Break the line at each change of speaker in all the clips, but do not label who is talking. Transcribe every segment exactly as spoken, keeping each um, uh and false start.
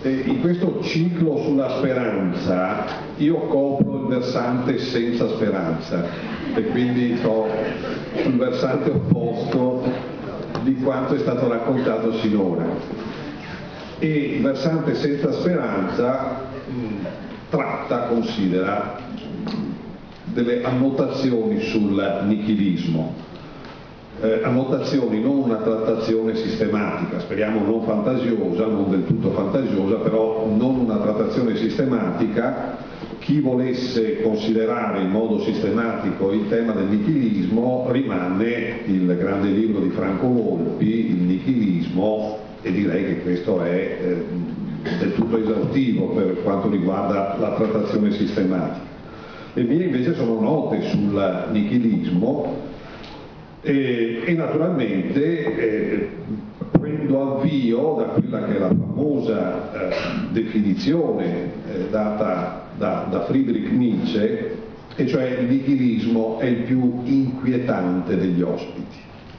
Eh, in questo ciclo sulla speranza io copro il versante senza speranza e quindi ho il versante opposto di quanto è stato raccontato sinora. E il versante senza speranza mh, tratta, considera delle annotazioni sul nichilismo. Eh, annotazioni, non una trattazione sistematica, speriamo non fantasiosa, non del tutto fantasiosa, però non una trattazione sistematica. Chi volesse considerare in modo sistematico il tema del nichilismo rimane il grande libro di Franco Volpi, Il nichilismo, e direi che questo è eh, del tutto esaustivo per quanto riguarda la trattazione sistematica. Le mie invece sono note sul nichilismo e, e naturalmente eh, prendo avvio da quella che è la famosa eh, definizione eh, data da, da Friedrich Nietzsche, e cioè il nichilismo è il più inquietante degli ospiti.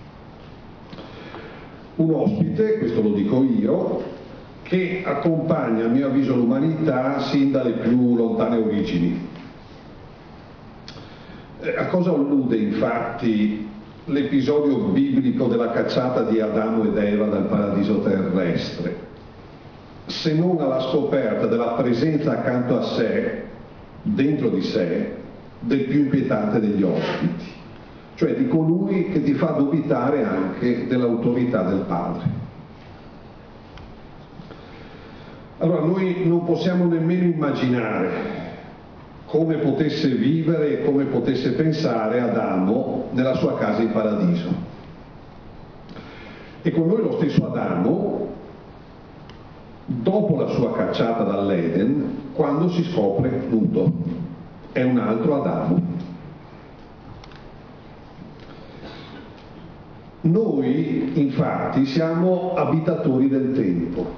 Un ospite, questo lo dico io, che accompagna a mio avviso l'umanità sin dalle più lontane origini. Eh, a cosa allude infatti l'episodio biblico della cacciata di Adamo ed Eva dal paradiso terrestre, se non alla scoperta della presenza accanto a sé, dentro di sé, del più inquietante degli ospiti, cioè di colui che ti fa dubitare anche dell'autorità del Padre. Allora noi non possiamo nemmeno immaginare come potesse vivere e come potesse pensare Adamo nella sua casa in paradiso. E con noi lo stesso Adamo, dopo la sua cacciata dall'Eden, quando si scopre nudo, è un altro Adamo. Noi, infatti, siamo abitatori del tempo.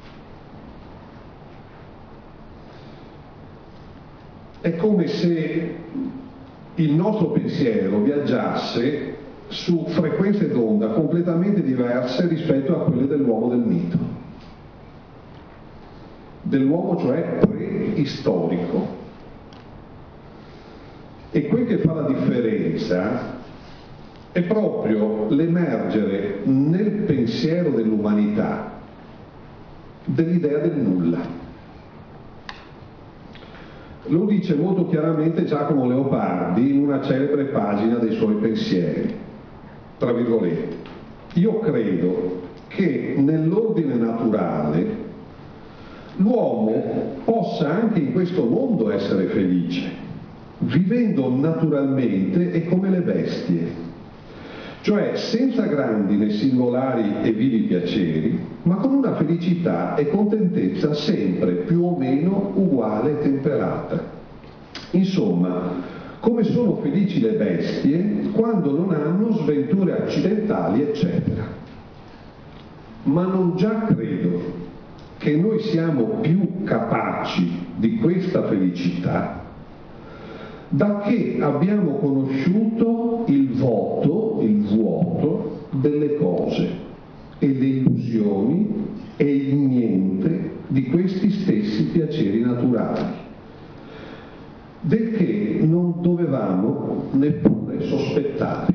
È come se il nostro pensiero viaggiasse su frequenze d'onda completamente diverse rispetto a quelle dell'uomo del mito, dell'uomo cioè preistorico. E quel che fa la differenza è proprio l'emergere nel pensiero dell'umanità dell'idea del nulla. Lo dice molto chiaramente Giacomo Leopardi in una celebre pagina dei suoi pensieri, tra virgolette: io credo che nell'ordine naturale l'uomo possa anche in questo mondo essere felice, vivendo naturalmente e come le bestie, cioè senza grandi né singolari e vivi piaceri, ma con una felicità e contentezza sempre più o meno uguale e temperata. Insomma, come sono felici le bestie quando non hanno sventure accidentali, eccetera. Ma non già credo che noi siamo più capaci di questa felicità da che abbiamo conosciuto il voto, il vuoto delle cose e le illusioni e il niente di questi stessi piaceri naturali, del che non dovevamo neppure sospettare.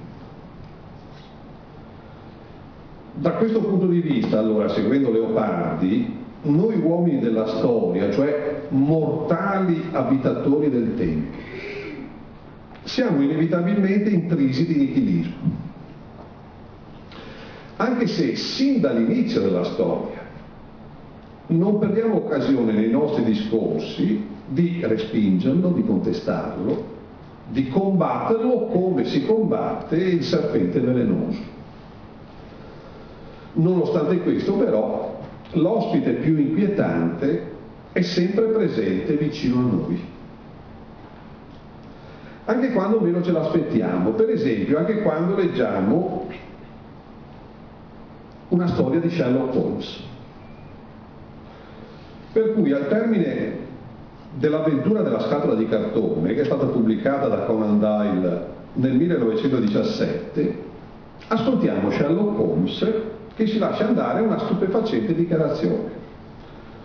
Da questo punto di vista, allora, seguendo Leopardi, noi uomini della storia, cioè mortali abitatori del tempo, siamo inevitabilmente intrisi di nichilismo, anche se sin dall'inizio della storia non perdiamo occasione nei nostri discorsi di respingerlo, di contestarlo, di combatterlo come si combatte il serpente velenoso. Nonostante questo, però, l'ospite più inquietante è sempre presente vicino a noi, anche quando meno ce l'aspettiamo. Per esempio, anche quando leggiamo una storia di Sherlock Holmes, per cui al termine dell'avventura della scatola di cartone, che è stata pubblicata da Conan Doyle nel millenovecentodiciassette, ascoltiamo Sherlock Holmes che ci lascia andare una stupefacente dichiarazione.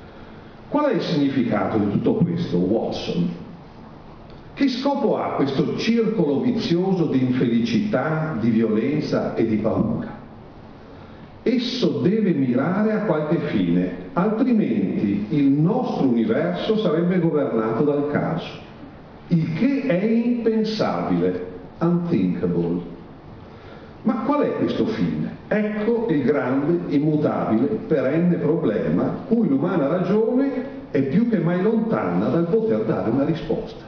Qual è il significato di tutto questo, Watson? Che scopo ha questo circolo vizioso di infelicità, di violenza e di paura? Esso deve mirare a qualche fine, altrimenti il nostro universo sarebbe governato dal caso, il che è impensabile, unthinkable. Ma qual è questo fine? Ecco il grande, immutabile, perenne problema cui l'umana ragione è più che mai lontana dal poter dare una risposta.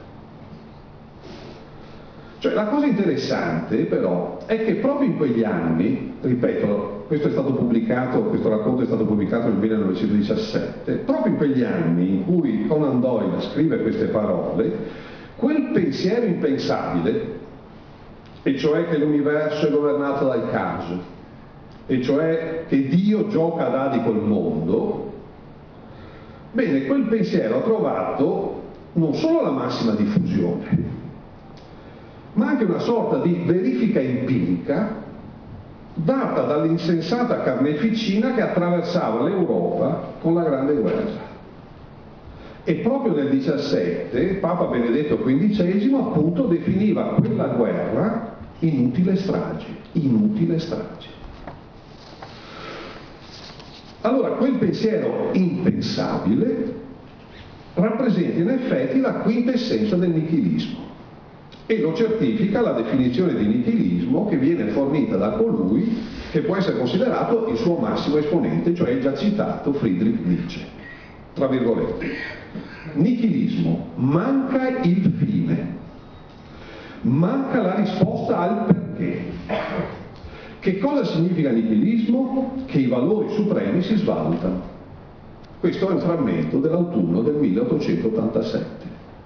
Cioè, la cosa interessante però è che proprio in quegli anni, ripeto, questo è stato pubblicato, questo racconto è stato pubblicato nel millenovecentodiciassette, proprio in quegli anni in cui Conan Doyle scrive queste parole, quel pensiero impensabile, e cioè che l'universo è governato dal caso, e cioè che Dio gioca a dadi col mondo, bene, quel pensiero ha trovato non solo la massima diffusione, ma anche una sorta di verifica empirica data dall'insensata carneficina che attraversava l'Europa con la Grande Guerra. E proprio nel diciassette Papa Benedetto quindicesimo appunto definiva quella guerra inutile strage, inutile strage. Allora quel pensiero impensabile rappresenta in effetti la quintessenza del nichilismo. E lo certifica la definizione di nichilismo che viene fornita da colui che può essere considerato il suo massimo esponente, cioè il già citato Friedrich Nietzsche. Tra virgolette. Nichilismo: manca il fine, manca la risposta al perché. Che cosa significa nichilismo? Che i valori supremi si svalutano. Questo è un frammento dell'autunno del milleottocentottantasette.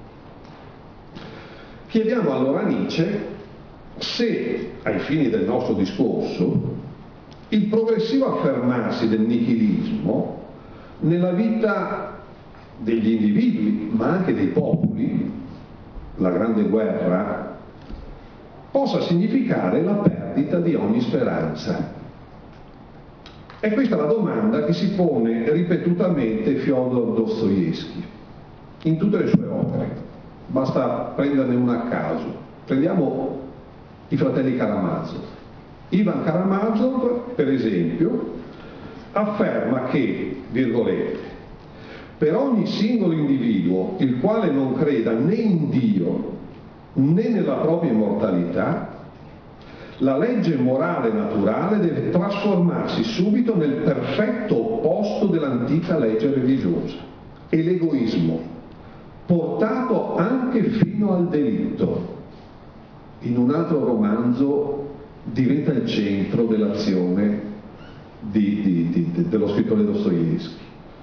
Chiediamo allora a Nietzsche se, ai fini del nostro discorso, il progressivo affermarsi del nichilismo nella vita degli individui, ma anche dei popoli, la Grande Guerra, possa significare la perdita di ogni speranza. È questa la domanda che si pone ripetutamente Fyodor Dostoevskij in tutte le sue opere. Basta prenderne una a caso. Prendiamo i fratelli Karamazov. Ivan Karamazov, per esempio, afferma che, virgolette, per ogni singolo individuo il quale non creda né in Dio né nella propria immortalità, la legge morale naturale deve trasformarsi subito nel perfetto opposto dell'antica legge religiosa. E l'egoismo, portato anche fino al delitto, in un altro romanzo diventa il centro dell'azione di, di, di, dello scrittore Dostoevskij.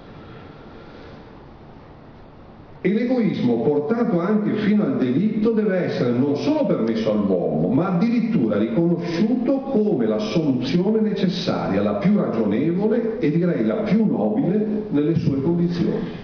E l'egoismo portato anche fino al delitto deve essere non solo permesso all'uomo, ma addirittura riconosciuto come la soluzione necessaria, la più ragionevole e direi la più nobile nelle sue condizioni.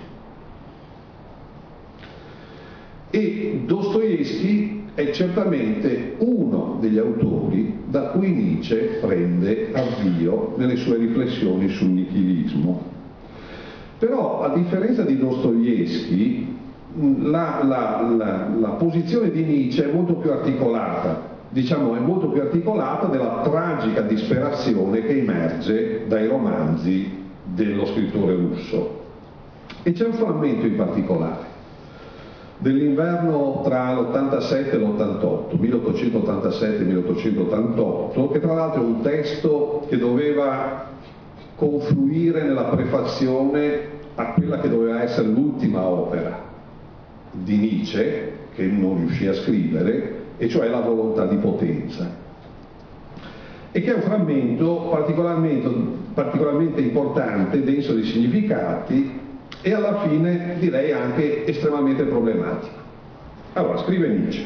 E Dostoevskij è certamente uno degli autori da cui Nietzsche prende avvio nelle sue riflessioni sul nichilismo. Però, a differenza di Dostoevskij, la, la, la, la posizione di Nietzsche è molto più articolata, diciamo è molto più articolata della tragica disperazione che emerge dai romanzi dello scrittore russo. E c'è un frammento in particolare dell'inverno tra l'ottantasette e l'ottantotto, milleottocentottantasette e milleottocentottantotto, che tra l'altro è un testo che doveva confluire nella prefazione a quella che doveva essere l'ultima opera di Nietzsche, che non riuscì a scrivere, e cioè La volontà di potenza, e che è un frammento particolarmente, particolarmente importante, denso di significati, e alla fine direi anche estremamente problematico. Allora, scrive Nietzsche: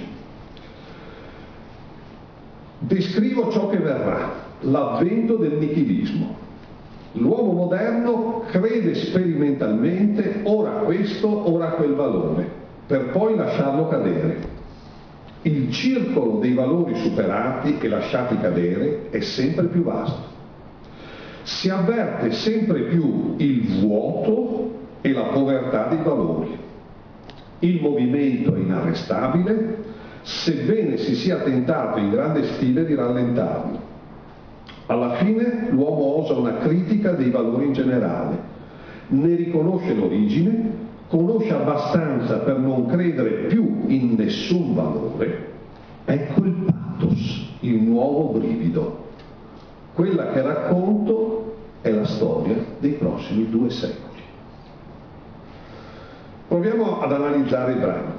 descrivo ciò che verrà, l'avvento del nichilismo. L'uomo moderno crede sperimentalmente ora questo, ora quel valore, per poi lasciarlo cadere. Il circolo dei valori superati e lasciati cadere è sempre più vasto. Si avverte sempre più il vuoto e la povertà dei valori. Il movimento è inarrestabile, sebbene si sia tentato in grande stile di rallentarlo. Alla fine l'uomo osa una critica dei valori in generale, ne riconosce l'origine, conosce abbastanza per non credere più in nessun valore. Ecco il pathos, il nuovo brivido. Quella che racconto è la storia dei prossimi due secoli. Proviamo ad analizzare il brano.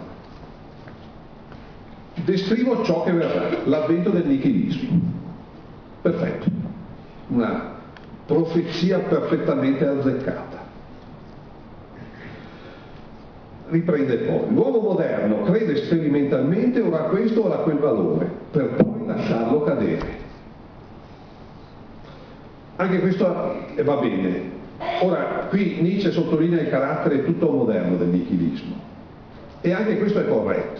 Descrivo ciò che verrà, l'avvento del nichilismo. Perfetto, una profezia perfettamente azzeccata. Riprende poi: l'uomo moderno crede sperimentalmente ora a questo ora a quel valore, per poi lasciarlo cadere. Anche questo va bene. Ora, qui Nietzsche sottolinea il carattere tutto moderno del nichilismo, e anche questo è corretto,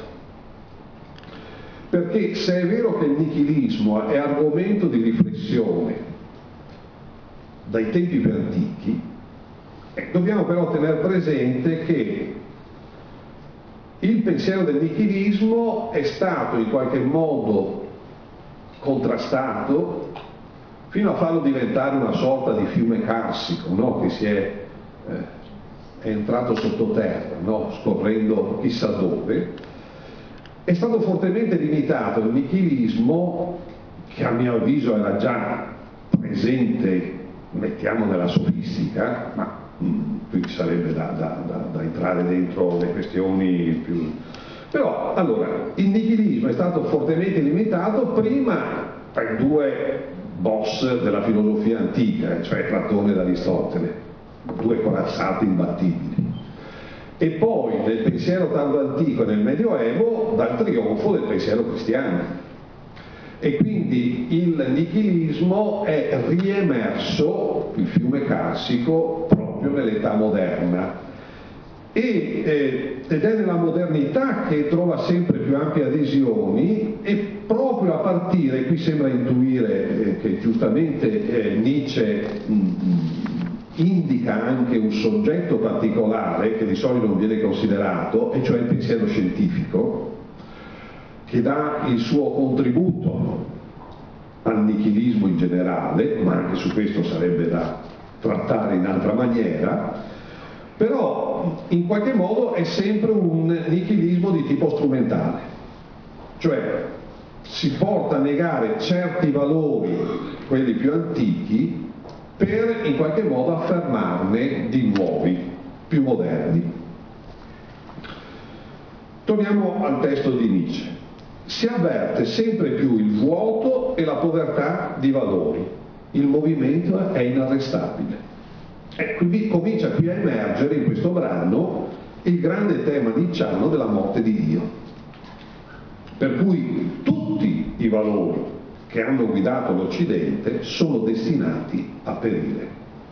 perché se è vero che il nichilismo è argomento di riflessione dai tempi più antichi, eh, dobbiamo però tenere presente che il pensiero del nichilismo è stato in qualche modo contrastato fino a farlo diventare una sorta di fiume carsico, no? Che si è, eh, è entrato sottoterra, no? Scorrendo chissà dove. È stato fortemente limitato il nichilismo, che a mio avviso era già presente, mettiamo nella sofistica, ma mh, qui sarebbe da, da, da, da entrare dentro le questioni più... Però, allora, il nichilismo è stato fortemente limitato prima per due boss della filosofia antica, cioè Platone ed Aristotele, due corazzati imbattibili, e poi nel pensiero tardo antico e nel Medioevo dal trionfo del pensiero cristiano. E quindi il nichilismo è riemerso, il fiume carsico, proprio nell'età moderna, e, eh, ed è nella modernità che trova sempre più ampie adesioni, e proprio a partire, qui sembra intuire eh, che giustamente eh, Nietzsche mh, indica anche un soggetto particolare che di solito non viene considerato, e cioè il pensiero scientifico, che dà il suo contributo al nichilismo in generale, ma anche su questo sarebbe da trattare in altra maniera. Però in qualche modo è sempre un nichilismo di tipo strumentale, cioè si porta a negare certi valori, quelli più antichi, per in qualche modo affermarne di nuovi, più moderni. Torniamo al testo di Nietzsche. Si avverte sempre più il vuoto e la povertà di valori. Il movimento è inarrestabile. E quindi comincia qui a emergere in questo brano il grande tema nietzschiano della morte di Dio, per cui tutti i valori che hanno guidato l'Occidente sono destinati a perire.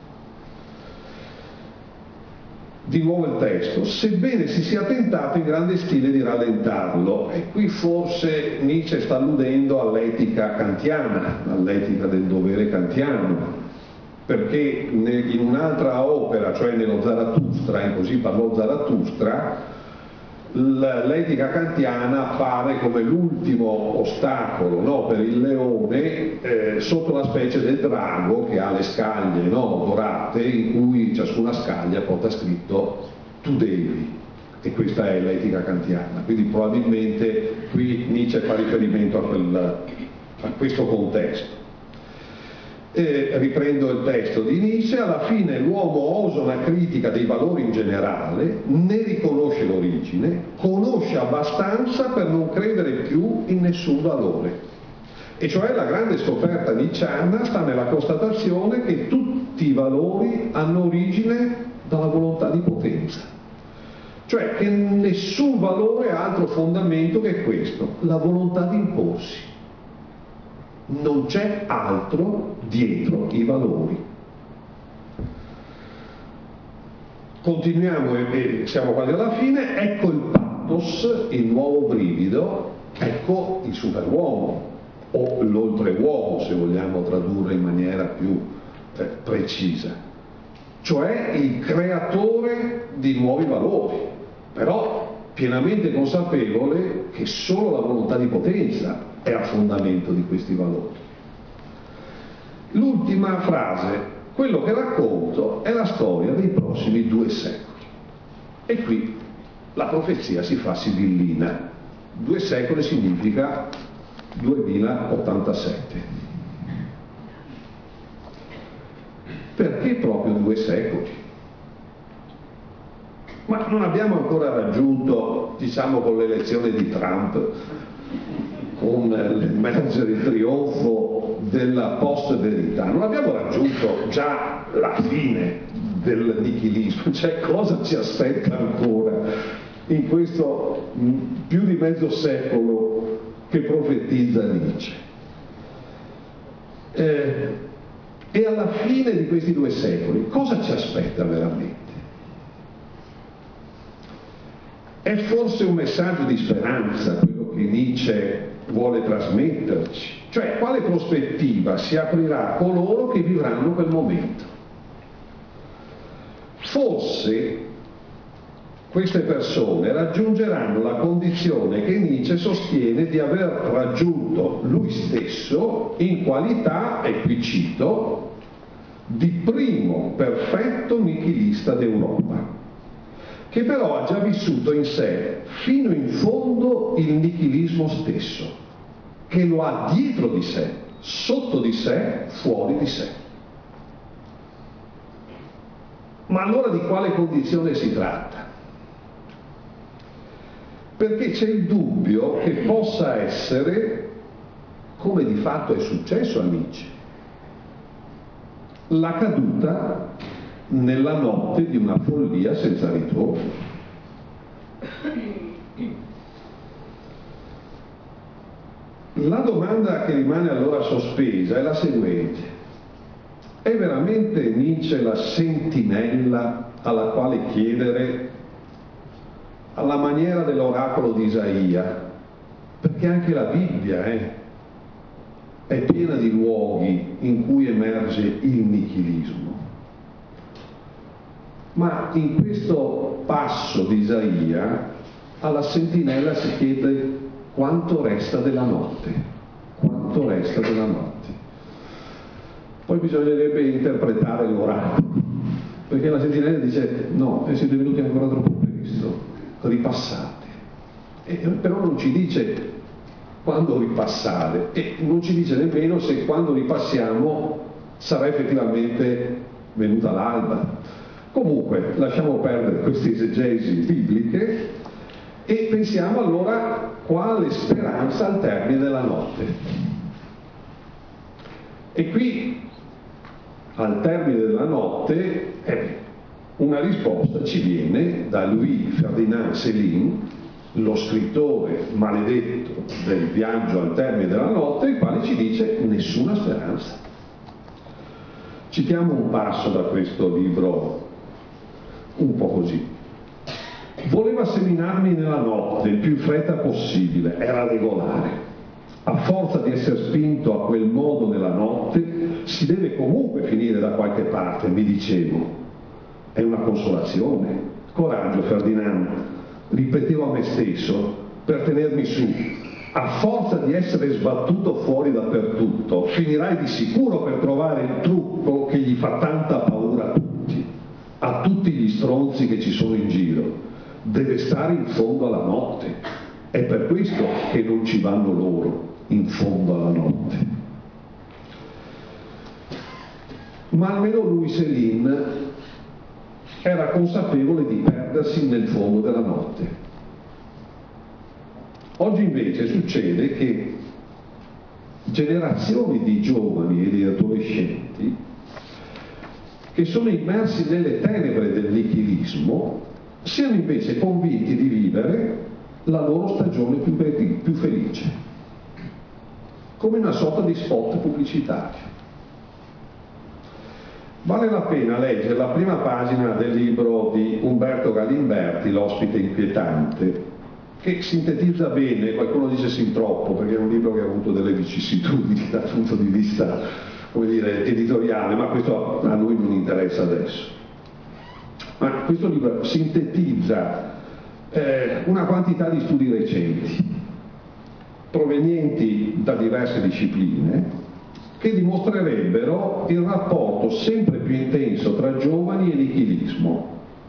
Di nuovo il testo: sebbene si sia tentato in grande stile di rallentarlo. E qui forse Nietzsche sta alludendo all'etica kantiana, all'etica del dovere kantiano, perché in un'altra opera, cioè nello Zarathustra, in Così parlò Zarathustra, l'etica kantiana appare come l'ultimo ostacolo, no, per il leone, eh, sotto la specie del drago che ha le scaglie, no, dorate, in cui ciascuna scaglia porta scritto "tu devi", e questa è l'etica kantiana. Quindi probabilmente qui Nietzsche fa riferimento a, quel, a questo contesto. E riprendo il testo di Nietzsche: alla fine l'uomo osa una critica dei valori in generale, ne riconosce l'origine, conosce abbastanza per non credere più in nessun valore. E cioè la grande scoperta nietzschiana sta nella constatazione che tutti i valori hanno origine dalla volontà di potenza, cioè che nessun valore ha altro fondamento che questo, la volontà di imporsi. Non c'è altro dietro i valori. Continuiamo e siamo quasi alla fine. Ecco il pathos, il nuovo brivido, ecco il superuomo, o l'oltreuomo, se vogliamo tradurre in maniera più eh, precisa. cioè il creatore di nuovi valori, però pienamente consapevole che solo la volontà di potenza è a fondamento di questi valori. L'ultima frase: quello che racconto è la storia dei prossimi due secoli. E qui la profezia si fa sibillina. Due secoli significa duemilaottantasette. Perché proprio due secoli? Ma non abbiamo ancora raggiunto, diciamo con l'elezione di Trump, con l'emergere il trionfo della post-verità, non abbiamo raggiunto già la fine del nichilismo, cioè cosa ci aspetta ancora in questo più di mezzo secolo che profetizza Nietzsche? Eh, e alla fine di questi due secoli cosa ci aspetta veramente? È forse un messaggio di speranza quello che Nietzsche vuole trasmetterci? Cioè, quale prospettiva si aprirà a coloro che vivranno quel momento? Forse queste persone raggiungeranno la condizione che Nietzsche sostiene di aver raggiunto lui stesso in qualità, e qui cito, di primo perfetto nichilista d'Europa, che però ha già vissuto in sé fino in fondo il nichilismo stesso, che lo ha dietro di sé, sotto di sé, fuori di sé. Ma allora di quale condizione si tratta? Perché c'è il dubbio che possa essere, come di fatto è successo a Nietzsche, la caduta nella notte di una follia senza ritorno. La domanda che rimane allora sospesa è la seguente: è veramente Nietzsche la sentinella alla quale chiedere, alla maniera dell'oracolo di Isaia? Perché anche la Bibbia eh, è piena di luoghi in cui emerge il nichilismo. Ma in questo passo di Isaia alla sentinella si chiede quanto resta della notte, quanto resta della notte. Poi bisognerebbe interpretare l'oracolo, perché la sentinella dice no, siete venuti ancora troppo presto, ripassate. E però non ci dice quando ripassare, e non ci dice nemmeno se quando ripassiamo sarà effettivamente venuta l'alba. Comunque lasciamo perdere queste esegesi bibliche e pensiamo allora quale speranza al termine della notte. E qui al termine della notte eh, una risposta ci viene da Louis Ferdinand Céline, lo scrittore maledetto del Viaggio al termine della notte, il quale ci dice nessuna speranza. Citiamo un passo da questo libro un po' così: voleva seminarmi nella notte il più in fretta possibile, era regolare. A forza di essere spinto a quel modo nella notte si deve comunque finire da qualche parte, mi dicevo. È una consolazione. Coraggio, Ferdinand, ripetevo a me stesso per tenermi su. A forza di essere sbattuto fuori dappertutto finirai di sicuro per trovare il trucco che gli fa tanta paura a tutti, a tutti gli stronzi che ci sono in giro. Deve stare in fondo alla notte. È per questo che non ci vanno loro in fondo alla notte. Ma almeno lui, Céline, era consapevole di perdersi nel fondo della notte. Oggi invece succede che generazioni di giovani e di adolescenti che sono immersi nelle tenebre del nichilismo siano invece convinti di vivere la loro stagione più, più felice, come una sorta di spot pubblicitario. Vale la pena leggere la prima pagina del libro di Umberto Galimberti, L'ospite inquietante, che sintetizza bene, qualcuno dice sin troppo, perché è un libro che ha avuto delle vicissitudini dal punto di vista, come dire, editoriale, ma questo a noi non interessa adesso. Ma questo libro sintetizza eh, una quantità di studi recenti, provenienti da diverse discipline, che dimostrerebbero il rapporto sempre più intenso tra giovani e nichilismo.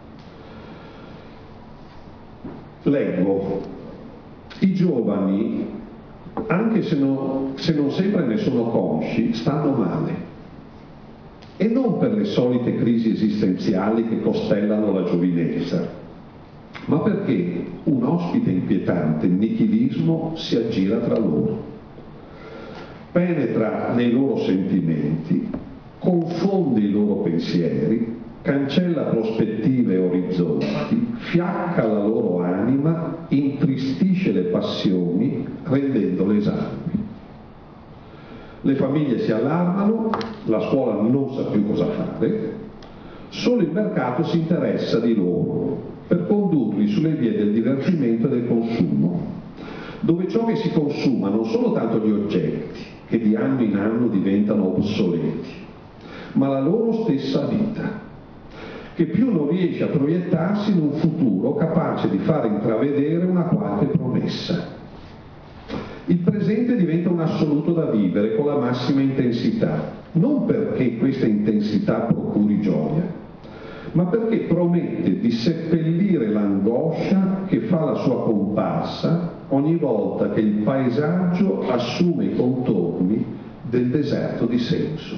Leggo: i giovani, anche se non, se non sempre ne sono consci, stanno male. E non per le solite crisi esistenziali che costellano la giovinezza, ma perché un ospite inquietante, il nichilismo, si aggira tra loro, penetra nei loro sentimenti, confonde i loro pensieri, cancella prospettive e orizzonti, fiacca la loro anima, intristisce le passioni, rendendole esangui. Le famiglie si allarmano, la scuola non sa più cosa fare, solo il mercato si interessa di loro per condurli sulle vie del divertimento e del consumo, dove ciò che si consuma non sono tanto gli oggetti, che di anno in anno diventano obsoleti, ma la loro stessa vita, che più non riesce a proiettarsi in un futuro capace di far intravedere una qualche promessa. Il presente diventa un assoluto da vivere con la massima intensità, non perché questa intensità procuri gioia, ma perché promette di seppellire l'angoscia che fa la sua comparsa ogni volta che il paesaggio assume i contorni del deserto di senso.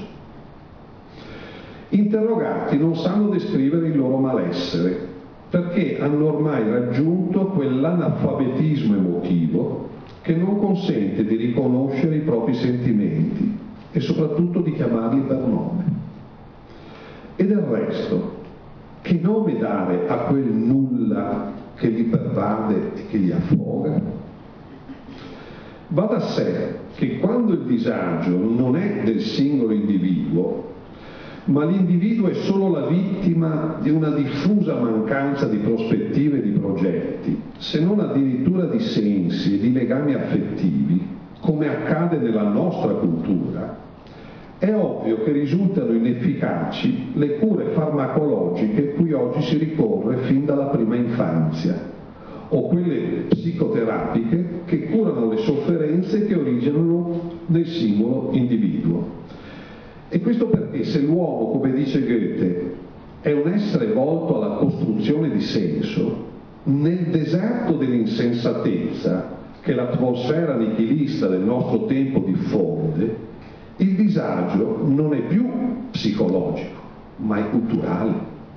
Interrogati non sanno descrivere il loro malessere, perché hanno ormai raggiunto quell'analfabetismo emotivo che non consente di riconoscere i propri sentimenti e soprattutto di chiamarli per nome. E del resto, che nome dare a quel nulla che li pervade e che li affoga? Va da sé che quando il disagio non è del singolo individuo, ma l'individuo è solo la vittima di una diffusa mancanza di prospettive e di progetti, se non addirittura di sensi e di legami affettivi, come accade nella nostra cultura, è ovvio che risultano inefficaci le cure farmacologiche cui oggi si ricorre fin dalla prima infanzia, o quelle psicoterapiche che curano le sofferenze che originano nel singolo individuo. E questo perché se l'uomo, come dice Goethe, è un essere volto alla costruzione di senso, nel deserto dell'insensatezza che l'atmosfera nichilista del nostro tempo diffonde, il disagio non è più psicologico, ma è culturale.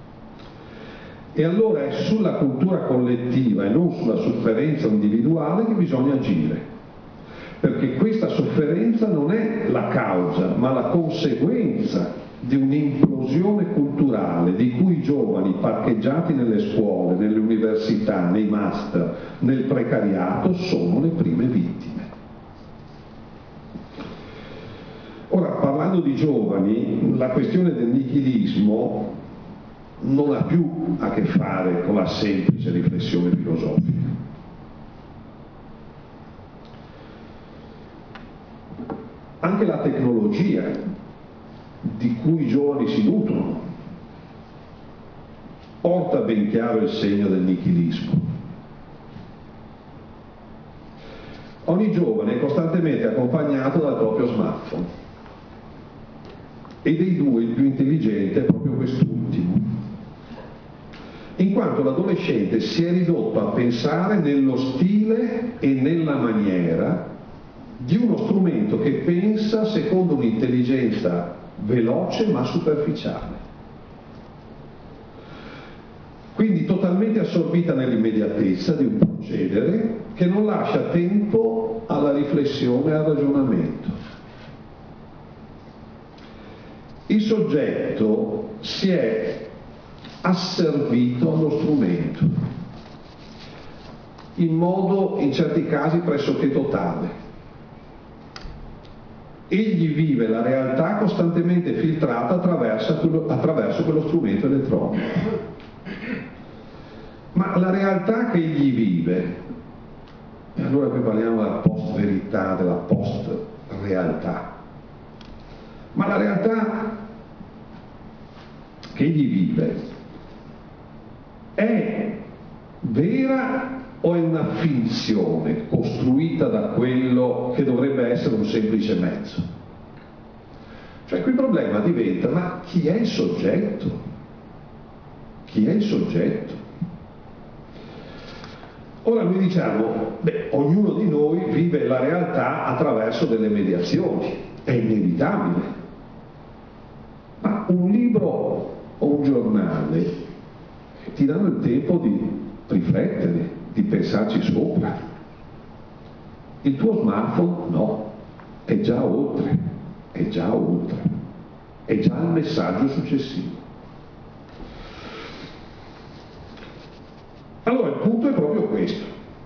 E allora è sulla cultura collettiva e non sulla sofferenza individuale che bisogna agire, perché questa sofferenza non è la causa, ma la conseguenza di un'implosione culturale di cui i giovani parcheggiati nelle scuole, nelle università, nei master, nel precariato sono le prime vittime. Ora, parlando di giovani, la questione del nichilismo non ha più a che fare con la semplice riflessione filosofica. Anche la tecnologia di cui i giovani si nutrono porta ben chiaro il segno del nichilismo. Ogni giovane è costantemente accompagnato dal proprio smartphone e dei due il più intelligente è proprio quest'ultimo, in quanto l'adolescente si è ridotto a pensare nello stile e nella maniera di uno strumento che pensa secondo un'intelligenza veloce ma superficiale, quindi totalmente assorbita nell'immediatezza di un procedere che non lascia tempo alla riflessione e al ragionamento. Il soggetto si è asservito allo strumento in modo in certi casi pressoché totale. Egli vive la realtà costantemente filtrata attraverso quello, attraverso quello strumento elettronico. Ma la realtà che egli vive, e allora qui parliamo della post-verità, della post-realtà, ma la realtà che egli vive è vera o è una finzione costruita da quello che dovrebbe essere un semplice mezzo? Cioè qui il problema diventa: ma chi è il soggetto? Chi è il soggetto? Ora noi diciamo, beh, ognuno di noi vive la realtà attraverso delle mediazioni, è inevitabile. Ma un libro o un giornale ti danno il tempo di riflettere, di pensarci sopra. Il tuo smartphone no, è già oltre, è già oltre, è già il messaggio successivo. Allora il punto è proprio questo: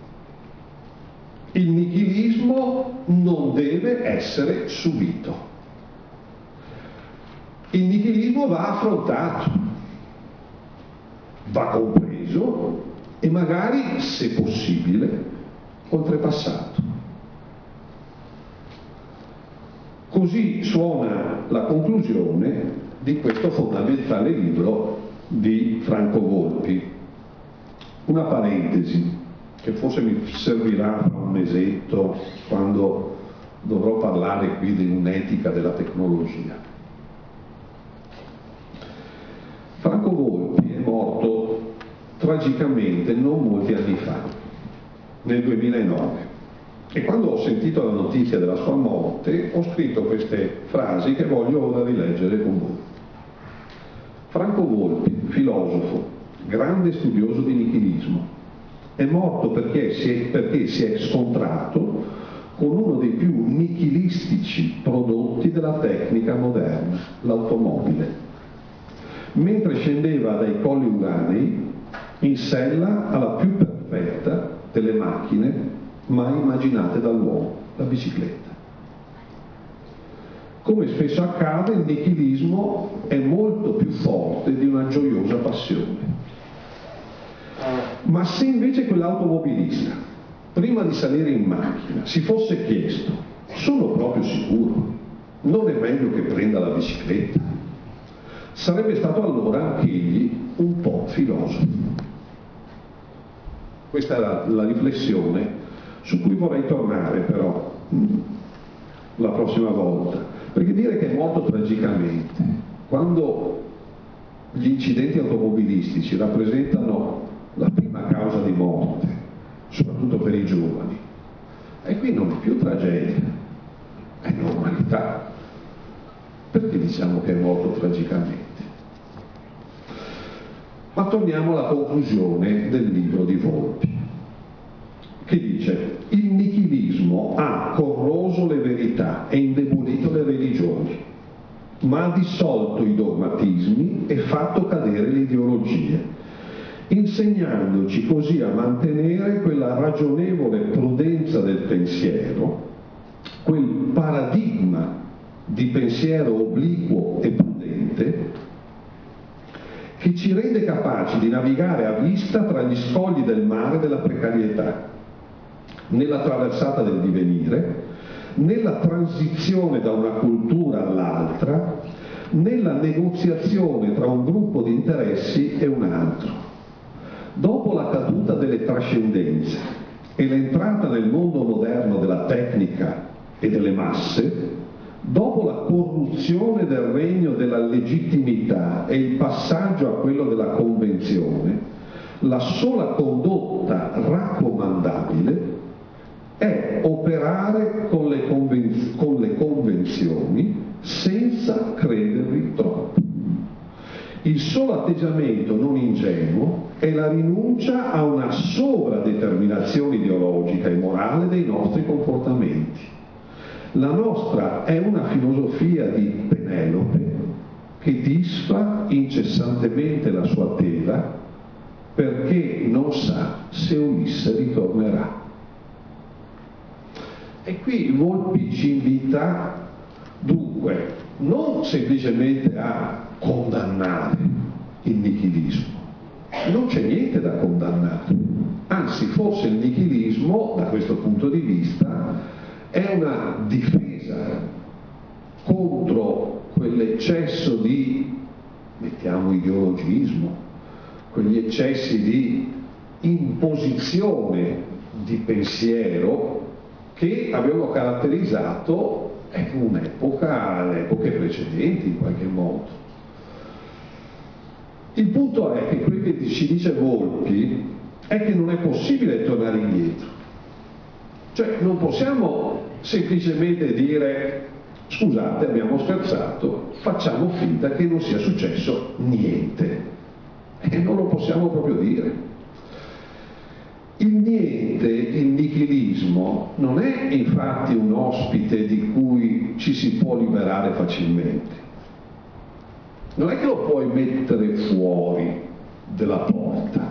il nichilismo non deve essere subito, il nichilismo va affrontato, va compreso e magari, se possibile, oltrepassato. Così suona la conclusione di questo fondamentale libro di Franco Volpi. Una parentesi che forse mi servirà fra un mesetto, quando dovrò parlare qui di un'etica della tecnologia. Franco Volpi è morto tragicamente non molti anni fa, nel duemilanove, e quando ho sentito la notizia della sua morte ho scritto queste frasi che voglio ora rileggere con voi. Franco Volpi, filosofo, grande studioso di nichilismo, è morto perché si è, perché si è scontrato con uno dei più nichilistici prodotti della tecnica moderna, l'automobile, mentre scendeva dai colli Uranei in sella alla più perfetta delle macchine mai immaginate dall'uomo, la bicicletta. Come spesso accade, il nichilismo è molto più forte di una gioiosa passione. Ma se invece quell'automobilista, prima di salire in macchina, si fosse chiesto: sono proprio sicuro, non è meglio che prenda la bicicletta? Sarebbe stato allora anch'egli un po' filosofo. Questa è la, la riflessione su cui vorrei tornare però la prossima volta, perché dire che è morto tragicamente, quando gli incidenti automobilistici rappresentano la prima causa di morte, soprattutto per i giovani, e qui non è più tragedia, è normalità. Perché diciamo che è morto tragicamente? Ma torniamo alla conclusione del libro di Volpi, che dice: il nichilismo ha corroso le verità e indebolito le religioni, ma ha dissolto i dogmatismi e fatto cadere le ideologie, insegnandoci così a mantenere quella ragionevole prudenza del pensiero, quel paradigma di pensiero obliquo e prudente che ci rende capaci di navigare a vista tra gli scogli del mare della precarietà, nella traversata del divenire, nella transizione da una cultura all'altra, nella negoziazione tra un gruppo di interessi e un altro. Dopo la caduta delle trascendenze e l'entrata nel mondo moderno della tecnica e delle masse, dopo la corruzione del regno della legittimità e il passaggio a quello della convenzione, la sola condotta raccomandabile è operare con le, convenz- con le convenzioni senza credervi troppo. Il solo atteggiamento non ingenuo è la rinuncia a una sovradeterminazione ideologica e morale dei nostri comportamenti. La nostra è una filosofia di Penelope che disfa incessantemente la sua tela perché non sa se Ulisse ritornerà. E qui Volpi ci invita dunque non semplicemente a condannare il nichilismo, non c'è niente da condannare, anzi forse il nichilismo da questo punto di vista è una difesa contro quell'eccesso di, mettiamo, ideologismo, quegli eccessi di imposizione di pensiero che avevano caratterizzato ecco, un'epoca, le epoche precedenti in qualche modo. Il punto è che quel che ci dice Volpi è che non è possibile tornare indietro, cioè non possiamo semplicemente dire scusate abbiamo scherzato, facciamo finta che non sia successo niente, e non lo possiamo proprio dire. Il niente, il nichilismo, non è infatti un ospite di cui ci si può liberare facilmente. Non è che lo puoi mettere fuori della porta.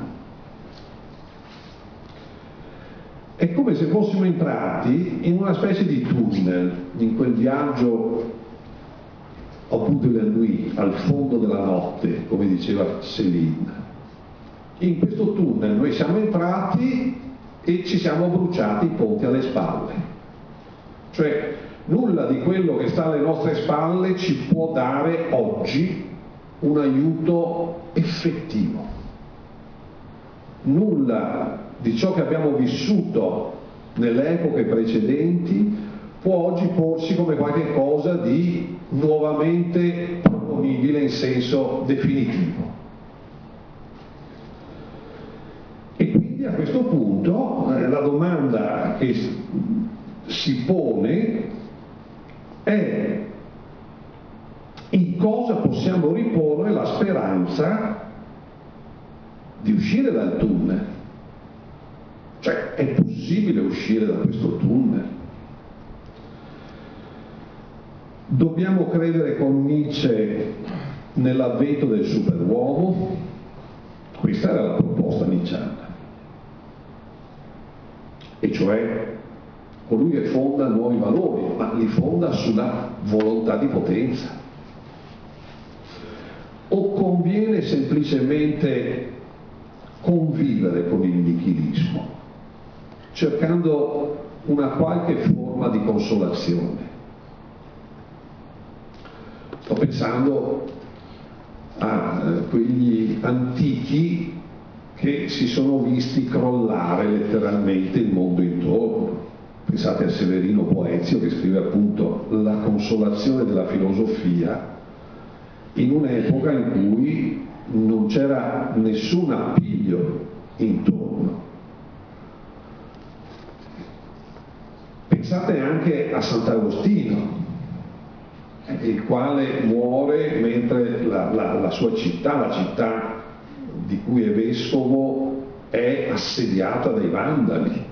È come se fossimo entrati in una specie di tunnel, in quel viaggio au bout de la nuit, al fondo della notte, come diceva Céline. In questo tunnel noi siamo entrati e ci siamo bruciati i ponti alle spalle, cioè nulla di quello che sta alle nostre spalle ci può dare oggi un aiuto effettivo, nulla di ciò che abbiamo vissuto nelle epoche precedenti può oggi porsi come qualche cosa di nuovamente proponibile in senso definitivo. A questo punto eh, la domanda che si pone è in cosa possiamo riporre la speranza di uscire dal tunnel, cioè è possibile uscire da questo tunnel? Dobbiamo credere con Nietzsche nell'avvento del superuomo? Questa era la proposta nietzschiana. E cioè colui che fonda nuovi valori, ma li fonda sulla volontà di potenza. O conviene semplicemente convivere con il nichilismo, cercando una qualche forma di consolazione? Sto pensando a eh, quegli antichi che si sono visti crollare letteralmente il mondo intorno. Pensate a Severino Boezio che scrive appunto la consolazione della filosofia in un'epoca in cui non c'era nessun appiglio intorno. Pensate anche a Sant'Agostino, il quale muore mentre la, la, la sua città, la città di cui è vescovo, è assediata dai vandali.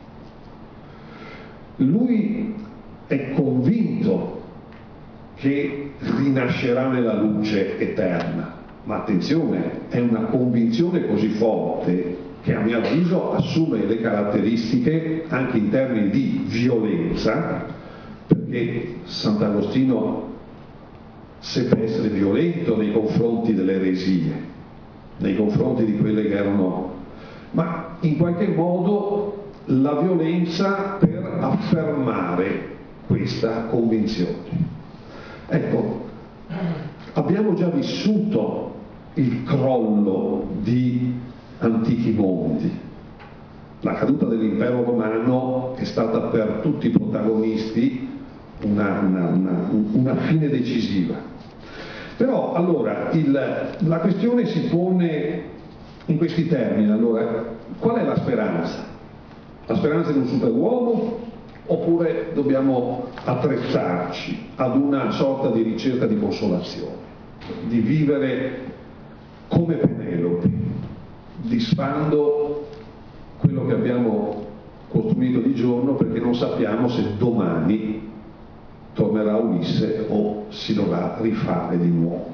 Lui è convinto che rinascerà nella luce eterna, ma attenzione, è una convinzione così forte che a mio avviso assume le caratteristiche anche in termini di violenza, perché Sant'Agostino seppe essere violento nei confronti delle eresie, nei confronti di quelle che erano, ma in qualche modo la violenza per affermare questa convinzione. Ecco, abbiamo già vissuto il crollo di antichi mondi. La caduta dell'impero romano è stata per tutti i protagonisti una, una, una, una fine decisiva. Però allora il, la questione si pone in questi termini. Allora, qual è la speranza? La speranza di un superuomo? Oppure dobbiamo attrezzarci ad una sorta di ricerca di consolazione, di vivere come Penelope, disfando quello che abbiamo costruito di giorno perché non sappiamo se domani tornerà Ulisse o si dovrà rifare di nuovo.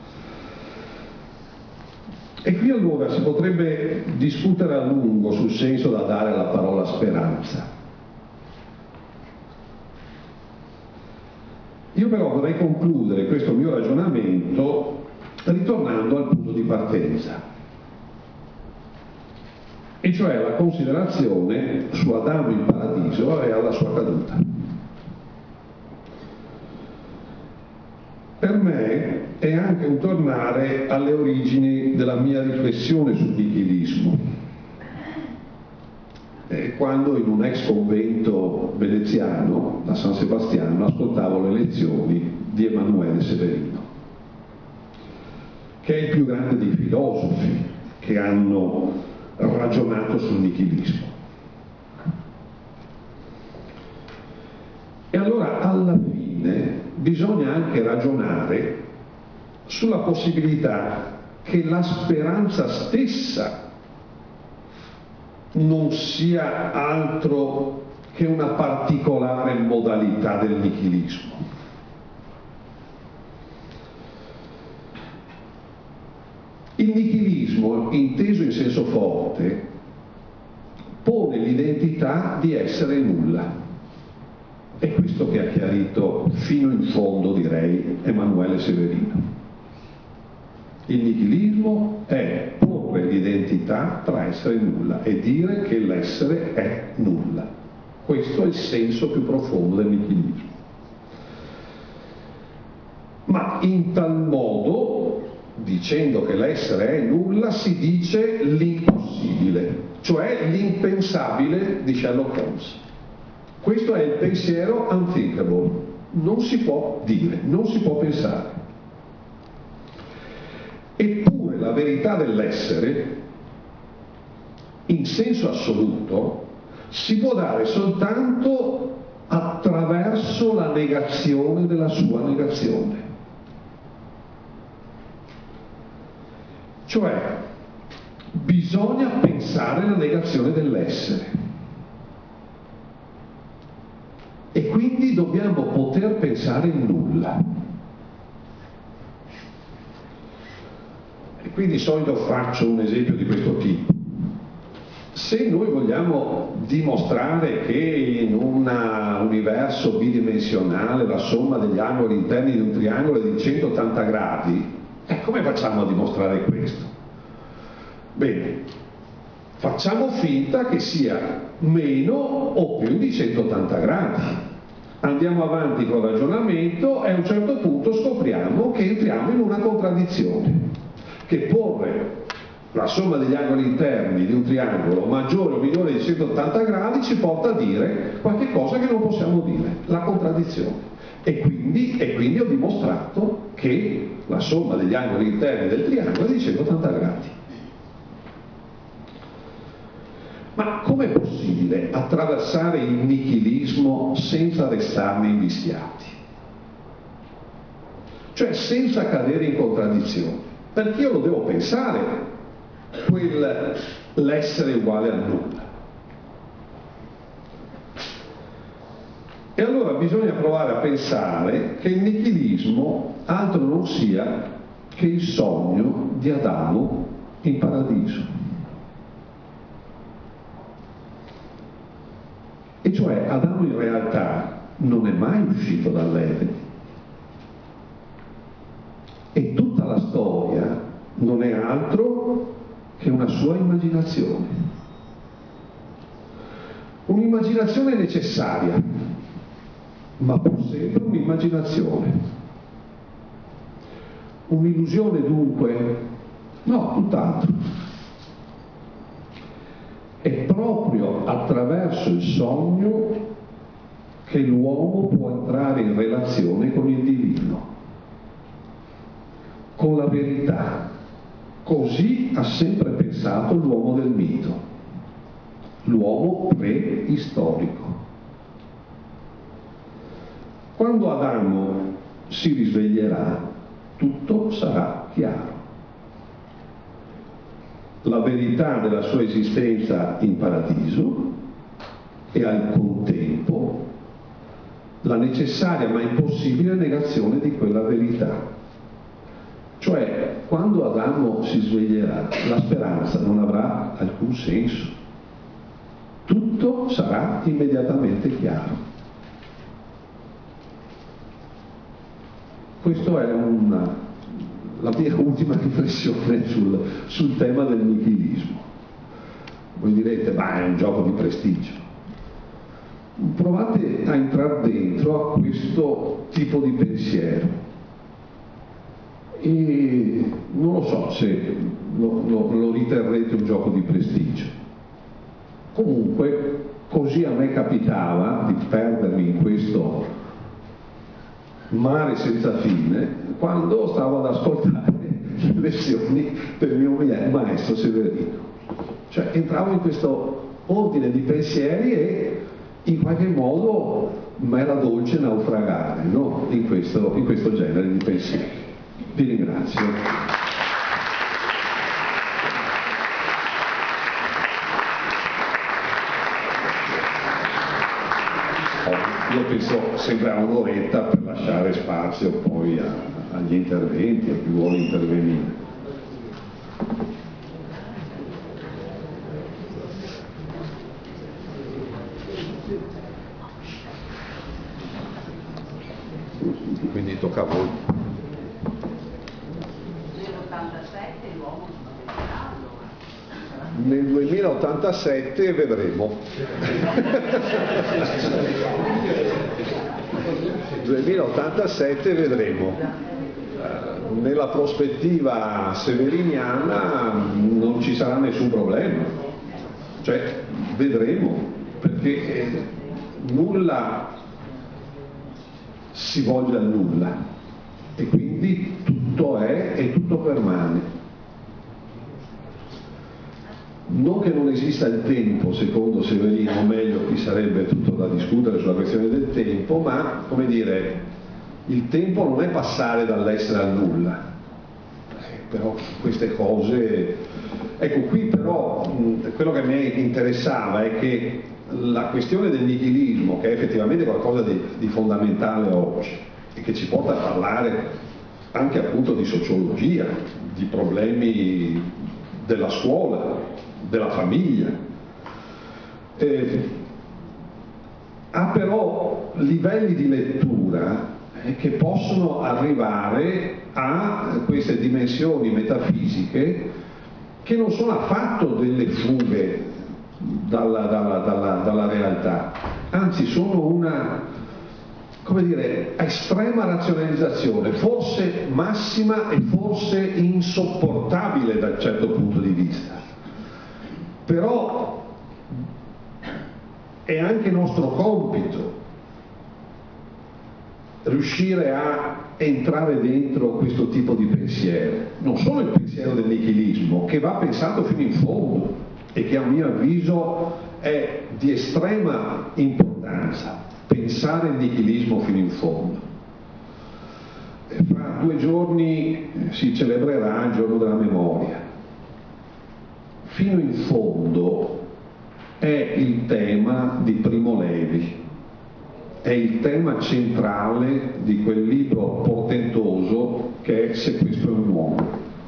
E qui allora si potrebbe discutere a lungo sul senso da dare alla parola speranza. Io però vorrei concludere questo mio ragionamento ritornando al punto di partenza, e cioè la considerazione su Adamo in paradiso e alla sua caduta. Per me è anche un tornare alle origini della mia riflessione sul nichilismo. E quando in un ex convento veneziano, da San Sebastiano, ascoltavo le lezioni di Emanuele Severino, che è il più grande dei filosofi che hanno ragionato sul nichilismo. E allora alla fine bisogna anche ragionare sulla possibilità che la speranza stessa non sia altro che una particolare modalità del nichilismo. Il nichilismo, inteso in senso forte, pone l'identità di essere nulla. È questo che ha chiarito fino in fondo, direi, Emanuele Severino. Il nichilismo è porre l'identità tra essere e nulla e dire che l'essere è nulla. Questo è il senso più profondo del nichilismo. Ma in tal modo, dicendo che l'essere è nulla, si dice l'impossibile, cioè l'impensabile di Sherlock Holmes. Questo è il pensiero unthinkable, non si può dire, non si può pensare. Eppure la verità dell'essere, in senso assoluto, si può dare soltanto attraverso la negazione della sua negazione. Cioè, bisogna pensare la negazione dell'essere. E quindi dobbiamo poter pensare il nulla. E qui di solito faccio un esempio di questo tipo. Se noi vogliamo dimostrare che in un universo bidimensionale la somma degli angoli interni di un triangolo è di centottanta gradi, eh, come facciamo a dimostrare questo? Bene, facciamo finta che sia meno o più di centottanta gradi. Andiamo avanti col ragionamento e a un certo punto scopriamo che entriamo in una contraddizione, che porre la somma degli angoli interni di un triangolo maggiore o minore di centottanta gradi ci porta a dire qualche cosa che non possiamo dire, la contraddizione. E quindi, e quindi ho dimostrato che la somma degli angoli interni del triangolo è di centottanta gradi. Ma com'è possibile attraversare il nichilismo senza restarne invischiati? Cioè senza cadere in contraddizione? Perché io lo devo pensare, quel l'essere uguale a nulla. E allora bisogna provare a pensare che il nichilismo altro non sia che il sogno di Adamo in paradiso. E cioè Adamo in realtà non è mai uscito dall'Eden. E tutta la storia non è altro che una sua immaginazione. Un'immaginazione necessaria, ma pur sempre un'immaginazione. Un'illusione dunque? No, tutt'altro. È proprio attraverso il sogno che l'uomo può entrare in relazione con il divino, con la verità. Così ha sempre pensato l'uomo del mito, l'uomo preistorico. Quando Adamo si risveglierà, tutto sarà chiaro. La verità della sua esistenza in paradiso e al contempo la necessaria ma impossibile negazione di quella verità. Cioè, quando Adamo si sveglierà, la speranza non avrà alcun senso. Tutto sarà immediatamente chiaro. Questo è una, la mia ultima riflessione sul, sul tema del nichilismo. Voi direte, ma è un gioco di prestigio. Provate a entrare dentro a questo tipo di pensiero. e non lo so se lo, lo, lo riterrete un gioco di prestigio. Comunque così a me capitava di perdermi in questo mare senza fine quando stavo ad ascoltare le lezioni del mio maestro Severino. Cioè entravo in questo ordine di pensieri e in qualche modo mi era dolce naufragare, no? in, questo, in questo genere di pensieri. Vi ringrazio. Io penso sembrerà un'oretta per lasciare spazio poi a, agli interventi, a chi vuole intervenire. Quindi tocca a voi. Nel duemilaottantasette vedremo. duemilaottantasette vedremo. Nella prospettiva severiniana non ci sarà nessun problema. Cioè vedremo, perché nulla si volge a nulla e quindi tutto è e tutto permane. Non che non esista il tempo, secondo Severino, o meglio, qui sarebbe tutto da discutere sulla questione del tempo, ma, come dire, il tempo non è passare dall'essere al nulla. Eh, però queste cose... Ecco, qui però mh, quello che mi interessava è che la questione del nichilismo, che è effettivamente qualcosa di, di fondamentale oggi, e che ci porta a parlare anche appunto di sociologia, di problemi della scuola, della famiglia, eh, ha però livelli di lettura eh, che possono arrivare a queste dimensioni metafisiche che non sono affatto delle fughe dalla, dalla, dalla, dalla realtà, anzi sono una, come dire, estrema razionalizzazione, forse massima e forse insopportabile da un certo punto di vista. Però è anche nostro compito riuscire a entrare dentro questo tipo di pensiero, non solo il pensiero del nichilismo, che va pensato fino in fondo e che a mio avviso è di estrema importanza, pensare il nichilismo fino in fondo. Fra due giorni si celebrerà il giorno della memoria. Fino in fondo è il tema di Primo Levi, è il tema centrale di quel libro portentoso che è Se questo è un uomo.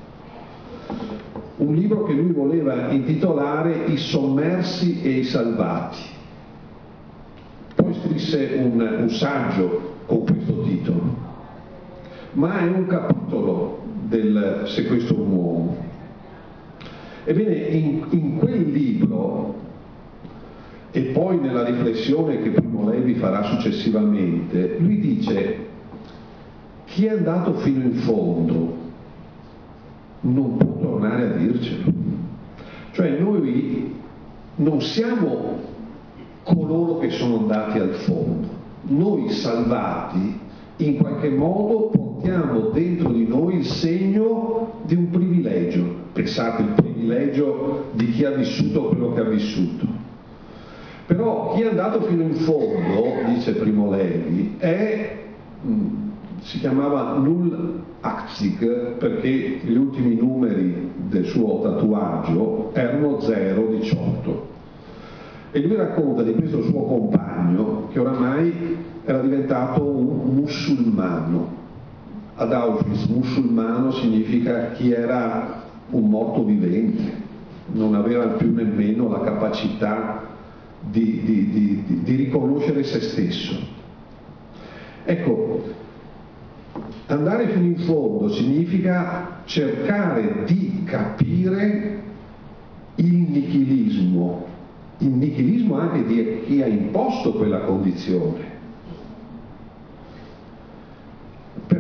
Un libro che lui voleva intitolare I sommersi e i salvati. Poi scrisse un, un saggio con questo titolo, ma è un capitolo del Se questo è un uomo. Ebbene, in, in quel libro, e poi nella riflessione che Primo Levi farà successivamente, lui dice: chi è andato fino in fondo non può tornare a dircelo. Cioè noi non siamo coloro che sono andati al fondo, noi salvati in qualche modo portiamo dentro di noi il segno di un privilegio. Pensate, il privilegio di chi ha vissuto quello che ha vissuto. Però chi è andato fino in fondo, dice Primo Levi, è, si chiamava Null Achtzig, perché gli ultimi numeri del suo tatuaggio erano zero diciotto. E lui racconta di questo suo compagno che oramai era diventato un musulmano. Ad Auschwitz musulmano significa chi era un morto vivente, non aveva più nemmeno la capacità di, di, di, di, di riconoscere se stesso. Ecco, andare fino in fondo significa cercare di capire il nichilismo, il nichilismo anche di chi ha imposto quella condizione. Per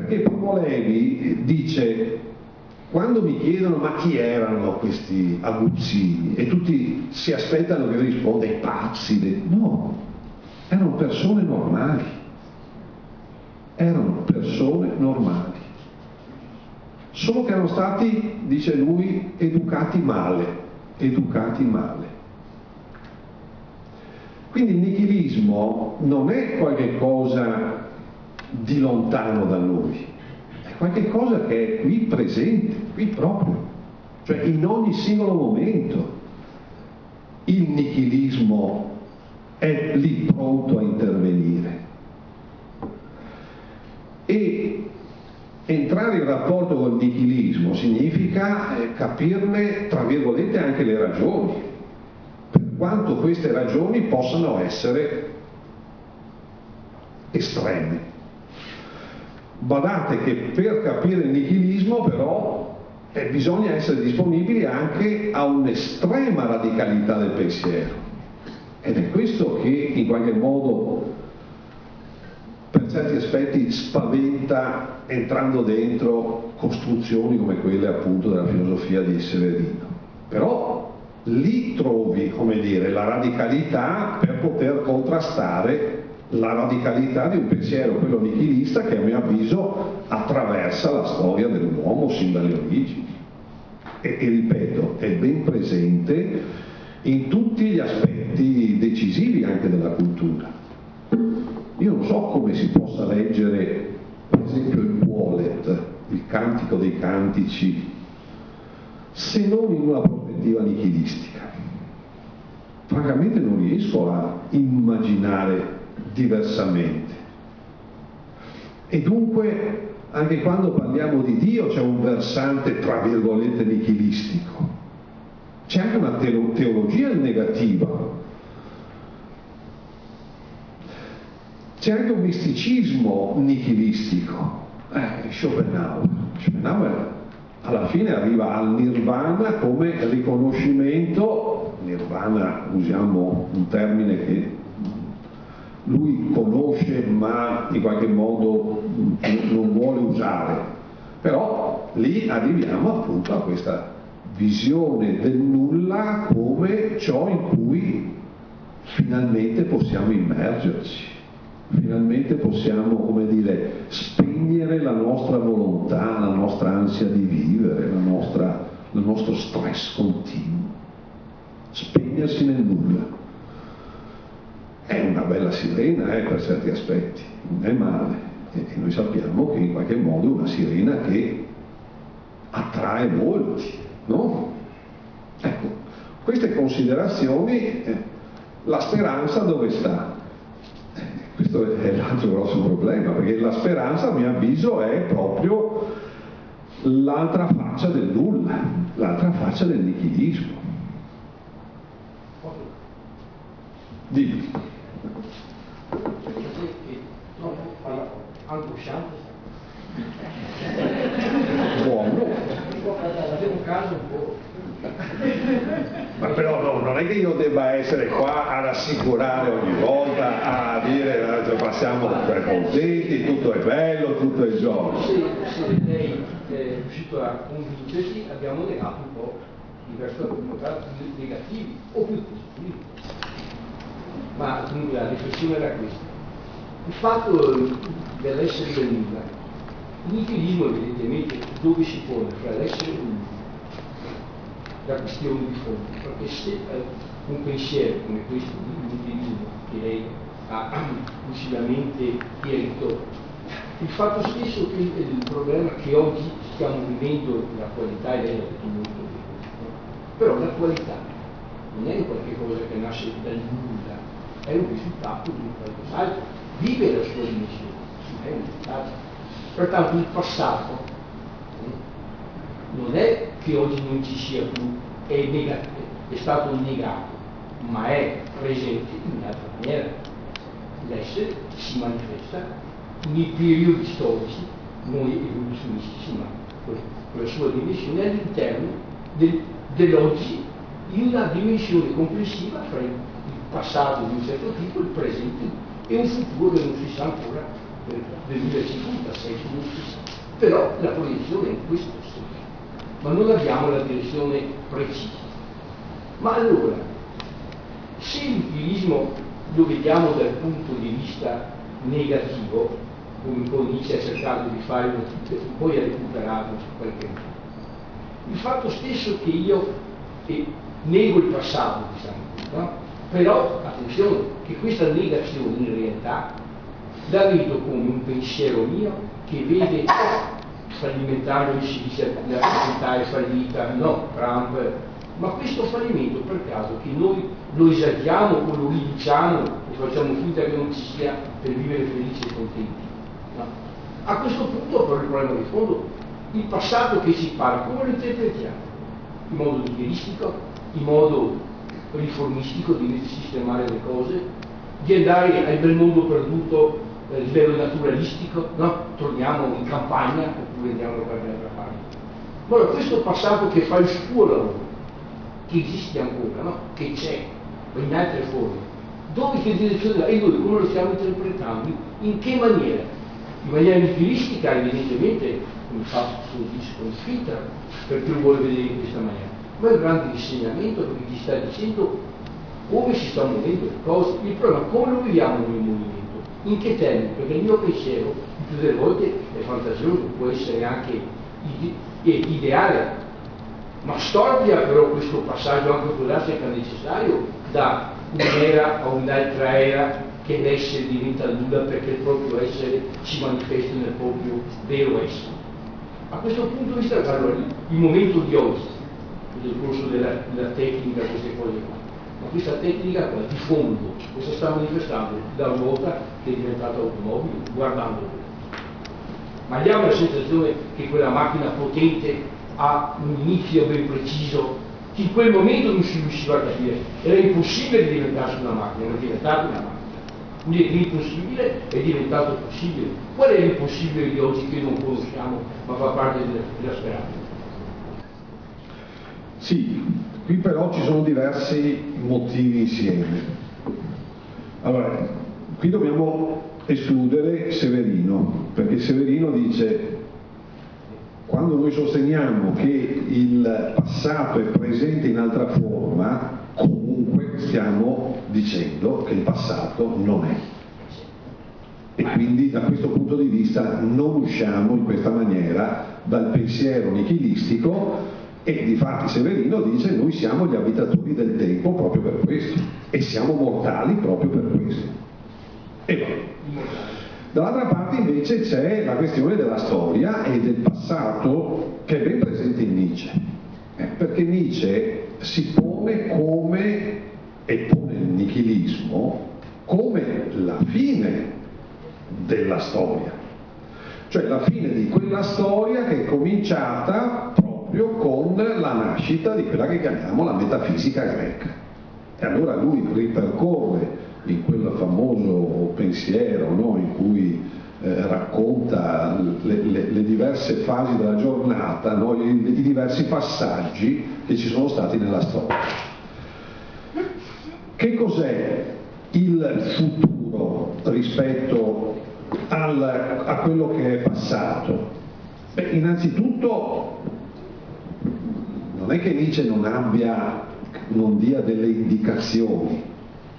Perché Primo Levi dice, quando mi chiedono ma chi erano questi aguzzini, e tutti si aspettano che io risponda i pazzi, dei... no, erano persone normali, erano persone normali, solo che erano stati, dice lui, educati male, educati male. Quindi il nichilismo non è qualche cosa di lontano da noi, è qualche cosa che è qui presente, qui proprio, cioè in ogni singolo momento il nichilismo è lì pronto a intervenire. E entrare in rapporto col nichilismo significa eh, capirne, tra virgolette, anche le ragioni, per quanto queste ragioni possano essere estreme. Badate che per capire il nichilismo però eh, bisogna essere disponibili anche a un'estrema radicalità del pensiero, ed è questo che in qualche modo per certi aspetti spaventa entrando dentro costruzioni come quelle appunto della filosofia di Severino. Però lì trovi, come dire, la radicalità per poter contrastare la radicalità di un pensiero, quello nichilista, che a mio avviso attraversa la storia dell'uomo sin dalle origini e, e ripeto, è ben presente in tutti gli aspetti decisivi anche della cultura. Io non so come si possa leggere per esempio il Quolet, il Cantico dei Cantici, se non in una prospettiva nichilistica. Francamente non riesco a immaginare diversamente. E dunque anche quando parliamo di Dio c'è un versante tra virgolette nichilistico, c'è anche una teologia negativa, c'è anche un misticismo nichilistico. eh, Schopenhauer Schopenhauer alla fine arriva al nirvana come riconoscimento, nirvana usiamo un termine che lui conosce ma in qualche modo non vuole usare, però lì arriviamo appunto a questa visione del nulla come ciò in cui finalmente possiamo immergerci, finalmente possiamo, come dire, spegnere la nostra volontà, la nostra ansia di vivere, la nostra, il nostro stress continuo, spegnersi nel nulla. È una bella sirena eh, per certi aspetti, non è male, e, e noi sappiamo che in qualche modo è una sirena che attrae molti, no? Ecco, queste considerazioni, eh, la speranza dove sta? Eh, questo è l'altro grosso problema, perché la speranza a mio avviso è proprio l'altra faccia del nulla, l'altra faccia del nichilismo. Dimmi.
Angosciante.
Buono.
Un caso un po'.
Ma però no, non è che io debba essere qua a rassicurare ogni volta, a dire eh, passiamo contenti, tutto è bello, tutto è gioco.
Se, se lei è riuscito a convincerci, abbiamo negato un po' diversi punti negativi o più positivi. Ma comunque la riflessione era questa. Il fatto dell'essere del nulla, il nichilismo evidentemente dove si pone fra l'essere e il nulla? La questione di fondo, perché se eh, un pensiero come questo di nichilismo che lei ha lucidamente chiarito, il fatto stesso che il problema che oggi stiamo vivendo, la qualità, e lei l'ha detto molto bene, però la qualità non è qualcosa che nasce dal nulla, è un risultato di qualcos'altro, vive la sua dimensione, è un risultato. Pertanto il passato non è che oggi non ci sia più, è, negato, è stato negato, ma è presente in un'altra maniera. L'essere si manifesta nei periodi storici, non evoluzionistici, ma con la sua dimensione all'interno del, dell'oggi, in una dimensione complessiva fra il passato di un certo tipo, il presente e un futuro che non si sa ancora del, del millecinquantasei, però la proiezione è in questo senso, ma non abbiamo la direzione precisa. Ma allora, se l'utilismo lo vediamo dal punto di vista negativo, come un po' Nietzsche ha cercato di fare, poi ha recuperato qualche modo, il fatto stesso che io eh, nego il passato, diciamo, no? Però attenzione che questa negazione in realtà la vedo come un pensiero mio che vede fallimentare, come si dice, la società è fallita, no, Trump, ma questo fallimento per caso che noi lo esageriamo o lo riduciamo o facciamo finta che non ci sia per vivere felici e contenti, no? A questo punto però il problema di fondo, il passato che ci parla, come lo interpretiamo? In modo nichilistico, in modo riformistico, di sistemare le cose, di andare al bel mondo perduto a livello naturalistico, no? Torniamo in campagna oppure andiamo da qualche altra parte. Ma allora questo passato che fa il suo lavoro, che esiste ancora, no? Che c'è, in altre forme, dove, che direzione va? E noi come lo stiamo interpretando? In che maniera? In maniera nichilistica, evidentemente, come fa con Fitter, perché lo vuole vedere in questa maniera, ma è un grande insegnamento perché ti sta dicendo come si stanno muovendo le cose. Il problema è come lo viviamo noi il movimento, in che termini, perché il mio pensiero più delle volte è fantasioso, può essere anche ide- ideale, ma storpia però questo passaggio, anche può darsi che è necessario, da un'era a un'altra era, che l'essere diventa nulla perché il proprio essere si manifesta nel proprio vero essere. A questo punto di vista, allora, il momento di oggi, nel corso della, della tecnica, queste cose qua, ma questa tecnica qua, di fondo, cosa sta manifestando? La ruota che è diventata automobile, guardando. Ma abbiamo la sensazione che quella macchina potente ha un inizio ben preciso, che in quel momento non si riusciva a capire, era impossibile diventasse una macchina, non è diventata una macchina. Quindi l'impossibile è diventato possibile. Qual è l'impossibile di oggi che non conosciamo, ma fa parte della, della speranza?
Sì, qui però ci sono diversi motivi insieme. Allora, qui dobbiamo escludere Severino, perché Severino dice: quando noi sosteniamo che il passato è presente in altra forma, comunque stiamo dicendo che il passato non è. E quindi da questo punto di vista non usciamo in questa maniera dal pensiero nichilistico, e difatti Severino dice: noi siamo gli abitatori del tempo proprio per questo, e siamo mortali proprio per questo. E va. Dall'altra parte invece c'è la questione della storia e del passato, che è ben presente in Nietzsche, eh, perché Nietzsche si pone come, e pone il nichilismo come la fine della storia, cioè la fine di quella storia che è cominciata proprio con la nascita di quella che chiamiamo la metafisica greca. E allora lui ripercorre in quel famoso pensiero, no, in cui eh, racconta le, le, le diverse fasi della giornata, no, i, i diversi passaggi che ci sono stati nella storia. Che cos'è il futuro rispetto al, a quello che è passato? Beh, innanzitutto non è che Nietzsche non abbia, non dia delle indicazioni.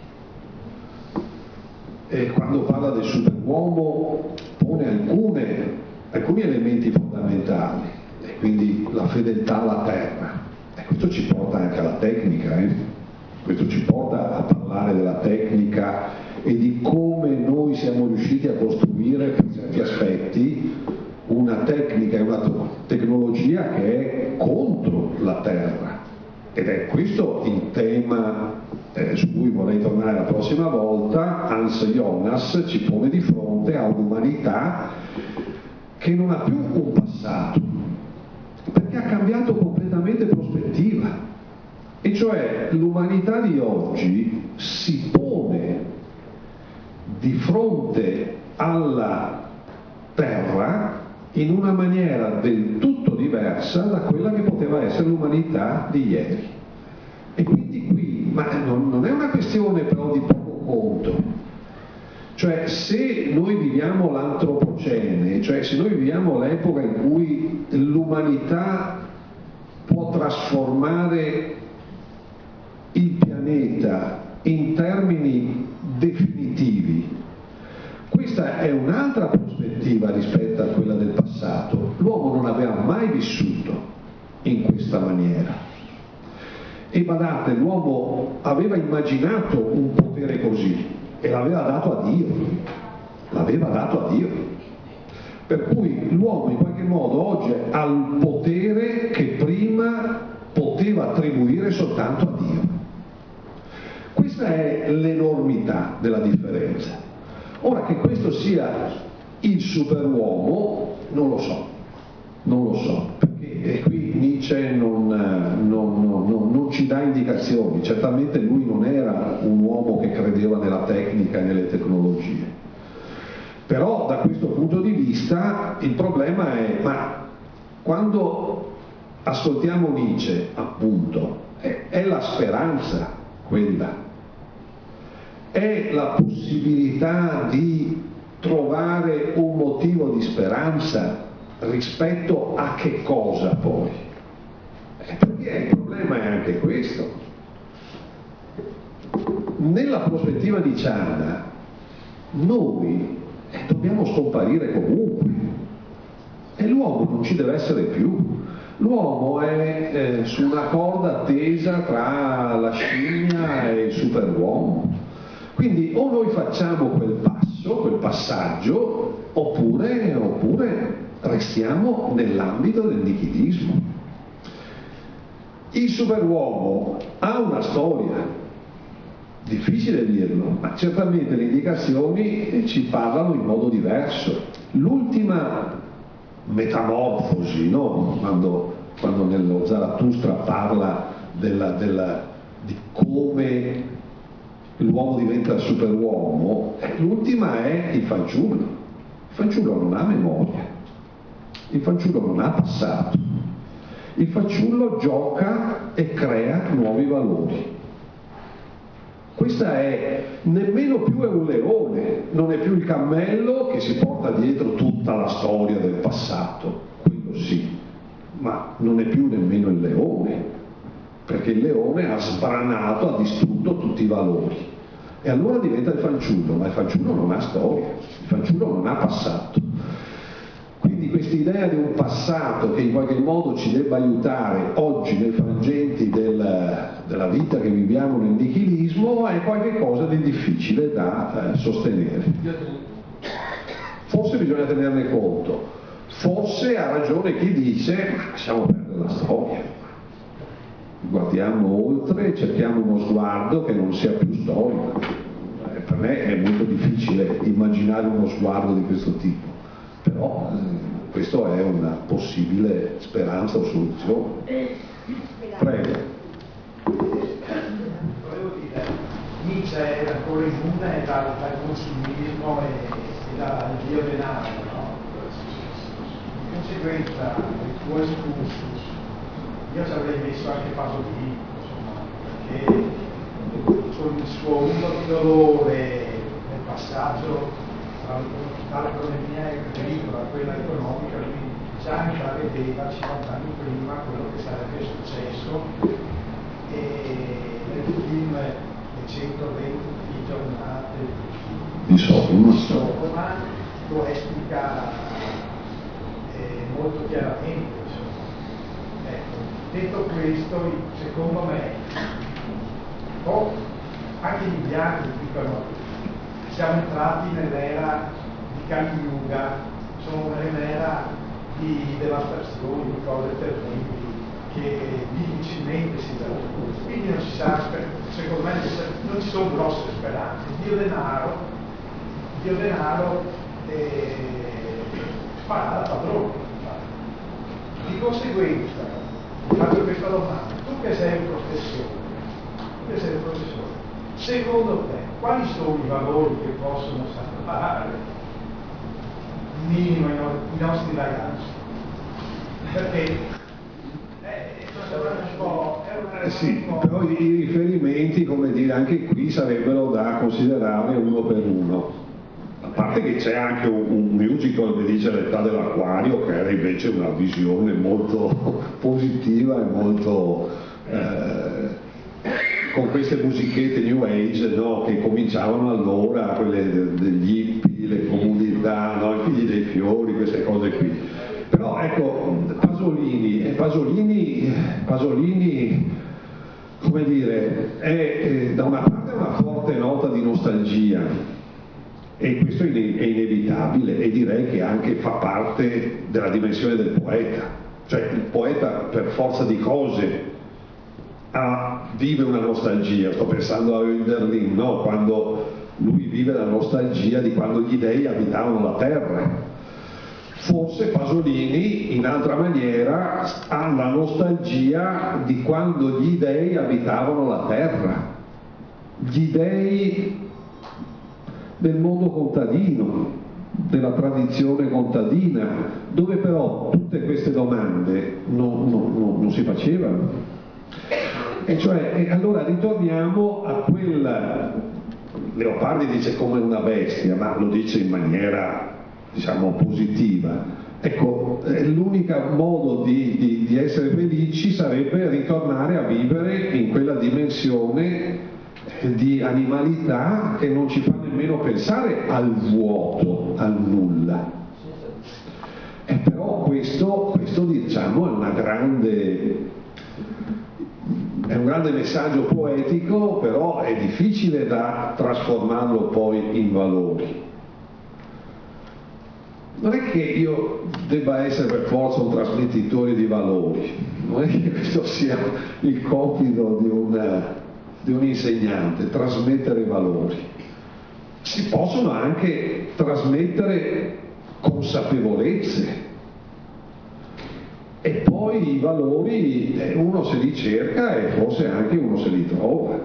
E quando parla del superuomo pone alcune, alcuni elementi fondamentali, e quindi la fedeltà alla terra, e questo ci porta anche alla tecnica, eh? questo ci porta a parlare della tecnica e di come noi siamo riusciti a costruire per certi aspetti una tecnica e una tecnologia che è contro la terra, ed è questo il tema Eh, su cui vorrei tornare la prossima volta. Hans Jonas ci pone di fronte a un'umanità che non ha più un passato, perché ha cambiato completamente prospettiva, e cioè l'umanità di oggi si pone di fronte alla terra in una maniera del tutto diversa da quella che poteva essere l'umanità di ieri. E quindi qui, ma non, non è una questione però di poco conto, Cioè, se noi viviamo l'antropocene, cioè se noi viviamo l'epoca in cui l'umanità può trasformare il pianeta in termini definitivi, questa è un'altra prospettiva rispetto a quella del passato. L'uomo non aveva mai vissuto in questa maniera. E badate, l'uomo aveva immaginato un potere così e l'aveva dato a Dio. L'aveva dato a Dio. Per cui l'uomo in qualche modo oggi ha il potere che prima poteva attribuire soltanto a Dio. Questa è l'enormità della differenza. Ora, che questo sia il superuomo, non lo so, non lo so, perché qui Nietzsche non, non, non, non ci dà indicazioni. Certamente lui non era un uomo che credeva nella tecnica e nelle tecnologie, però da questo punto di vista il problema è, ma quando ascoltiamo Nietzsche, appunto, è, è la speranza quella? È la possibilità di trovare un motivo di speranza rispetto a che cosa poi? Eh, perché il problema è anche questo. Nella prospettiva di Ciana noi eh, dobbiamo scomparire comunque e l'uomo non ci deve essere più. L'uomo è eh, su una corda tesa tra la scimmia e il superuomo. Quindi o noi facciamo quel passo, quel passaggio, oppure, oppure restiamo nell'ambito del nichilismo. Il superuomo ha una storia, difficile dirlo, ma certamente le indicazioni ci parlano in modo diverso. L'ultima metamorfosi, no? quando, quando nello Zarathustra parla della, della, di come l'uomo diventa superuomo, l'ultima è il fanciullo. Il fanciullo non ha memoria, il fanciullo non ha passato, il fanciullo gioca e crea nuovi valori. Questa è, nemmeno più è un leone, non è più il cammello che si porta dietro tutta la storia del passato, quello sì, ma non è più nemmeno il leone, perché il leone ha sbranato, ha distrutto tutti i valori. E allora diventa il fanciullo, ma il fanciullo non ha storia, il fanciullo non ha passato. Quindi questa idea di un passato che in qualche modo ci debba aiutare oggi nei frangenti del, della vita che viviamo nel nichilismo è qualcosa di difficile da eh, sostenere. Forse bisogna tenerne conto, forse ha ragione chi dice ma lasciamo perdere la storia. Guardiamo oltre, cerchiamo uno sguardo che non sia più storico. Eh, per me è molto difficile immaginare uno sguardo di questo tipo, però eh, questa è una possibile speranza o soluzione. Prego.
Volevo dire, Nietzsche era ancora immune dal, dal consumismo e, e dal dio denaro, no? Di conseguenza, il tuo escursus io ci avrei messo anche Pasolini, insomma, perché il suo unico dolore nel passaggio dall'economia agricola a quella economica, lui già intravedeva cinquanta anni prima quello che sarebbe successo e nel film Le centoventi giornate
di Sodoma,
di Sodoma lo esplica eh, molto chiaramente. Detto questo, secondo me, oh, anche gli bianchi dicono siamo entrati nell'era di Kali Yuga, sono nell'era di devastazioni, di cose terribili che difficilmente si vedono. Quindi non si sa, secondo me non ci sono grosse speranze. Dio denaro, Dio denaro eh, farà da padrone. Di conseguenza faccio questa domanda, tu che sei un professore, tu che sei un professore, secondo te quali sono i valori che possono salvare minimo i, no i nostri ragazzi? Perché eh, un po', è una
eh sì,
un po'...
però i riferimenti, come dire, anche qui sarebbero da considerare uno per uno. A parte che c'è anche un, un musical che dice L'età dell'acquario, che era invece una visione molto positiva e molto eh, con queste musichette new age, no, che cominciavano allora, quelle degli hippie, le comunità, no, i figli dei fiori, queste cose qui. Però ecco, Pasolini, Pasolini, Pasolini come dire, è, è da una parte una forte nota di nostalgia, e questo è inevitabile, e direi che anche fa parte della dimensione del poeta. Cioè il poeta per forza di cose ha, vive una nostalgia. Sto pensando a Hölderlin, no? Quando lui vive la nostalgia di quando gli dei abitavano la terra. Forse Pasolini in altra maniera ha la nostalgia di quando gli dei abitavano la terra, gli dei del mondo contadino, della tradizione contadina, dove però tutte queste domande non, non, non, non si facevano. E cioè, e allora ritorniamo a quel, Leopardi dice come una bestia, ma lo dice in maniera, diciamo, positiva. Ecco, l'unico modo di, di, di essere felici sarebbe ritornare a vivere in quella dimensione di animalità che non ci fa nemmeno pensare al vuoto, al nulla. E però questo, questo diciamo è una grande è un grande messaggio poetico, però è difficile da trasformarlo poi in valori. Non è che io debba essere per forza un trasmettitore di valori, non è che questo sia il compito di un, di un insegnante, trasmettere valori. Si possono anche trasmettere consapevolezze, e poi i valori uno se li cerca e forse anche uno se li trova.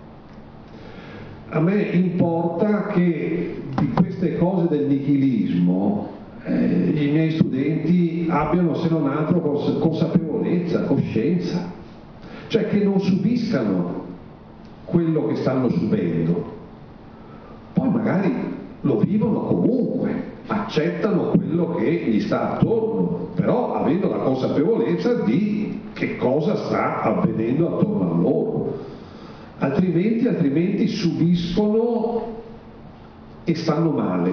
A me importa che di queste cose del nichilismo eh, i miei studenti abbiano, se non altro, consapevolezza, coscienza, cioè che non subiscano quello che stanno subendo, poi magari lo vivono comunque, accettano quello che gli sta attorno, però avendo la consapevolezza di che cosa sta avvenendo attorno a loro. Altrimenti, altrimenti subiscono e stanno male.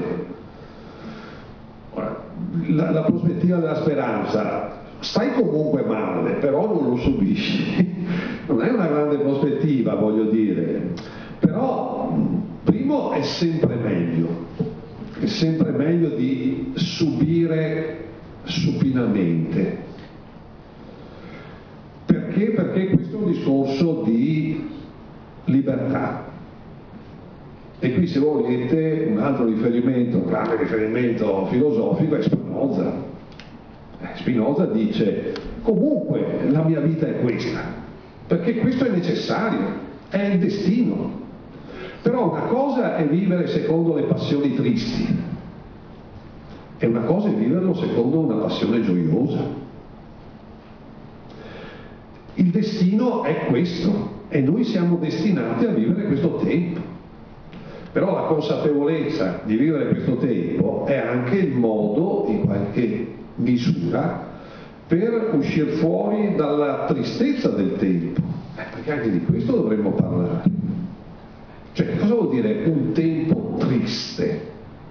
La, la prospettiva della speranza: stai comunque male, però non lo subisci. Non è una grande prospettiva, voglio dire, però primo è sempre meglio, è sempre meglio di subire supinamente. Perché? Perché questo è un discorso di libertà. E qui, se volete, un altro riferimento, un grande riferimento filosofico è Spinoza. Spinoza dice: comunque la mia vita è questa, perché questo è necessario, è il destino. Però una cosa è vivere secondo le passioni tristi, e una cosa è viverlo secondo una passione gioiosa. Il destino è questo, e noi siamo destinati a vivere questo tempo. Però la consapevolezza di vivere questo tempo è anche il modo, in qualche misura, per uscire fuori dalla tristezza del tempo, eh, perché anche di questo dovremmo parlare. Cioè, cosa vuol dire un tempo triste?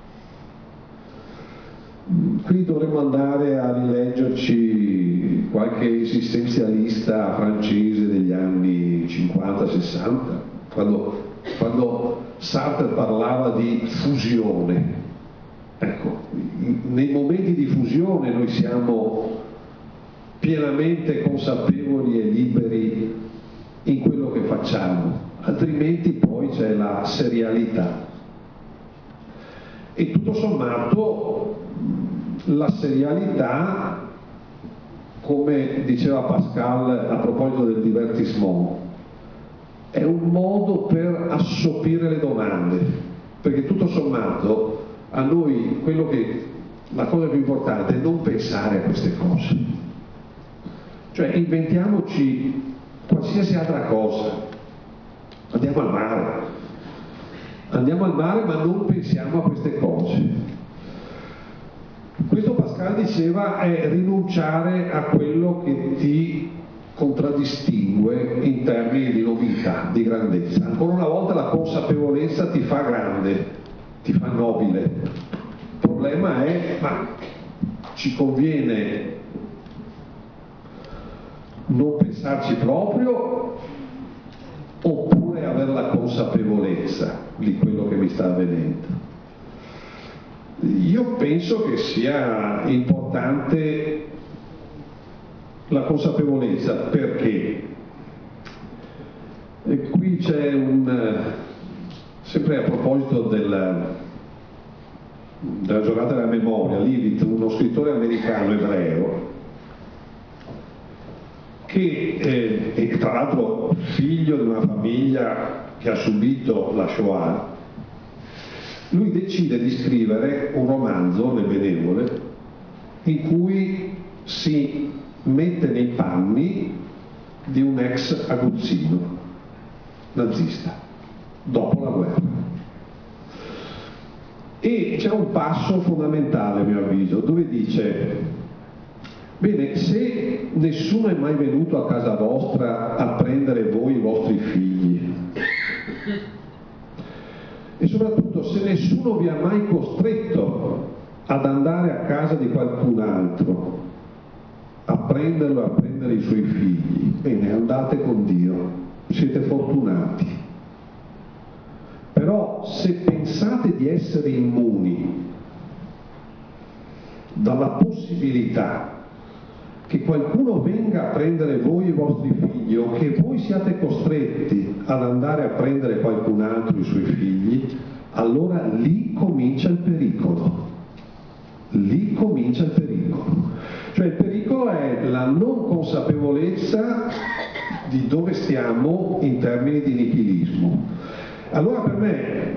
Qui dovremmo andare a rileggerci qualche esistenzialista francese degli anni cinquanta sessanta, quando, quando Sartre parlava di fusione. Ecco, nei momenti di fusione noi siamo pienamente consapevoli e liberi in quello che facciamo, altrimenti poi c'è la serialità. E tutto sommato la serialità, come diceva Pascal a proposito del divertissement, è un modo per assopire le domande, perché tutto sommato a noi quello che, la cosa più importante è non pensare a queste cose, cioè inventiamoci qualsiasi altra cosa, andiamo al mare, andiamo al mare ma non pensiamo a queste cose. Questo Pascal diceva è rinunciare a quello che ti contraddistingue in termini di nobiltà, di grandezza. Ancora una volta la consapevolezza ti fa grande, ti fa nobile. Il problema è, ma ci conviene non pensarci proprio oppure avere la consapevolezza di quello che mi sta avvenendo? Io penso che sia importante la consapevolezza, perché e qui c'è un, sempre a proposito del, della giornata della memoria, Leavitt, uno scrittore americano ebreo che eh, è tra l'altro figlio di una famiglia che ha subito la Shoah. Lui decide di scrivere un romanzo, Le Benevole, in cui si mette nei panni di un ex aguzzino nazista dopo la guerra. E c'è un passo fondamentale, a mio avviso, dove dice: bene, se nessuno è mai venuto a casa vostra a prendere voi i vostri figli, e soprattutto se nessuno vi ha mai costretto ad andare a casa di qualcun altro a prenderlo e a prendere i suoi figli, bene, andate con Dio, siete fortunati. Però se pensate di essere immuni dalla possibilità che qualcuno venga a prendere voi e i vostri figli, o che voi siate costretti ad andare a prendere qualcun altro i suoi figli, allora lì comincia il pericolo. Lì comincia il pericolo. Cioè il pericolo è la non consapevolezza di dove stiamo in termini di nichilismo. Allora per me,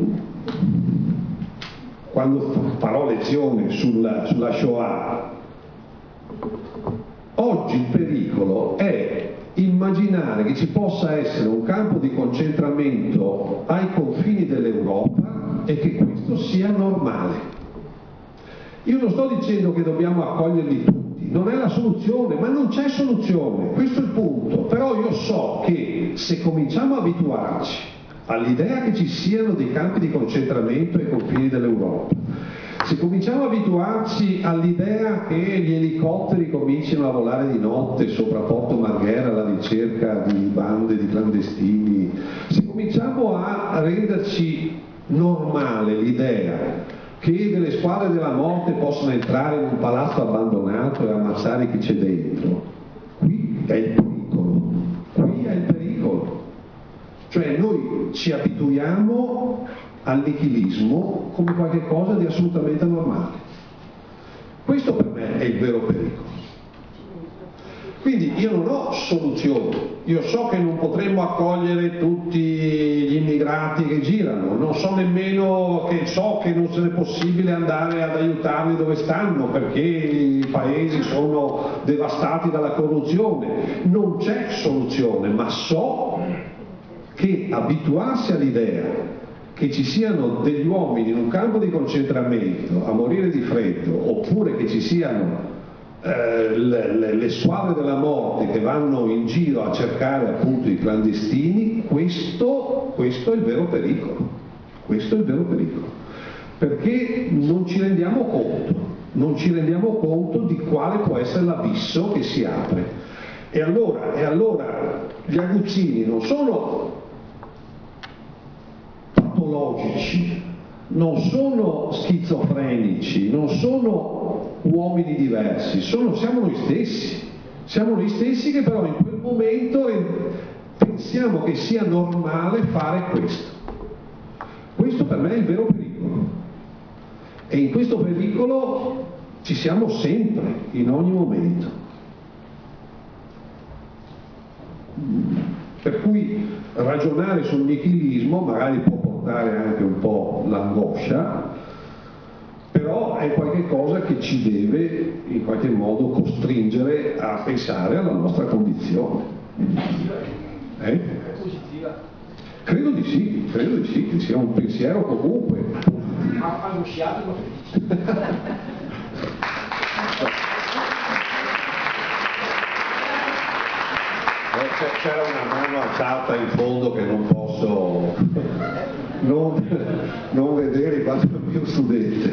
quando farò lezione sulla, sulla Shoah, oggi il pericolo è immaginare che ci possa essere un campo di concentramento ai confini dell'Europa e che questo sia normale. Io non sto dicendo che dobbiamo accoglierli tutti, non è la soluzione, ma non c'è soluzione, questo è il punto. Però io so che se cominciamo a abituarci all'idea che ci siano dei campi di concentramento ai confini dell'Europa, se cominciamo a abituarci all'idea che gli elicotteri comincino a volare di notte sopra Porto Marghera alla ricerca di bande di clandestini, se cominciamo a renderci normale l'idea che delle squadre della morte possono entrare in un palazzo abbandonato e ammazzare chi c'è dentro, qui è il pericolo, qui è il pericolo. Cioè noi ci abituiamo al nichilismo come qualcosa di assolutamente normale. Questo per me è il vero pericolo. Quindi io non ho soluzioni, io so che non potremmo accogliere tutti gli immigrati che girano, non so nemmeno che so che non sia possibile andare ad aiutarli dove stanno perché i paesi sono devastati dalla corruzione, non c'è soluzione, ma so che abituarsi all'idea che ci siano degli uomini in un campo di concentramento a morire di freddo, oppure che ci siano eh, le, le, le squadre della morte che vanno in giro a cercare appunto i clandestini, questo, questo è il vero pericolo. Questo è il vero pericolo. Perché non ci rendiamo conto, non ci rendiamo conto di quale può essere l'abisso che si apre. E allora, e allora gli aguzzini non sono patologici, non sono schizofrenici, non sono uomini diversi, sono, siamo noi stessi, siamo noi stessi che però in quel momento pensiamo che sia normale fare questo. Questo per me è il vero pericolo. E in questo pericolo ci siamo sempre, in ogni momento. Per cui ragionare sul nichilismo magari può portare anche un po' l'angoscia, però è qualche cosa che ci deve in qualche modo costringere a pensare alla nostra condizione. Eh?
È positiva.
Credo di sì, credo di sì, che sia un pensiero comunque positivo.
Angosciato ma felice.
C'era una mano alzata in fondo che non posso non, non vedere quanto il mio studente.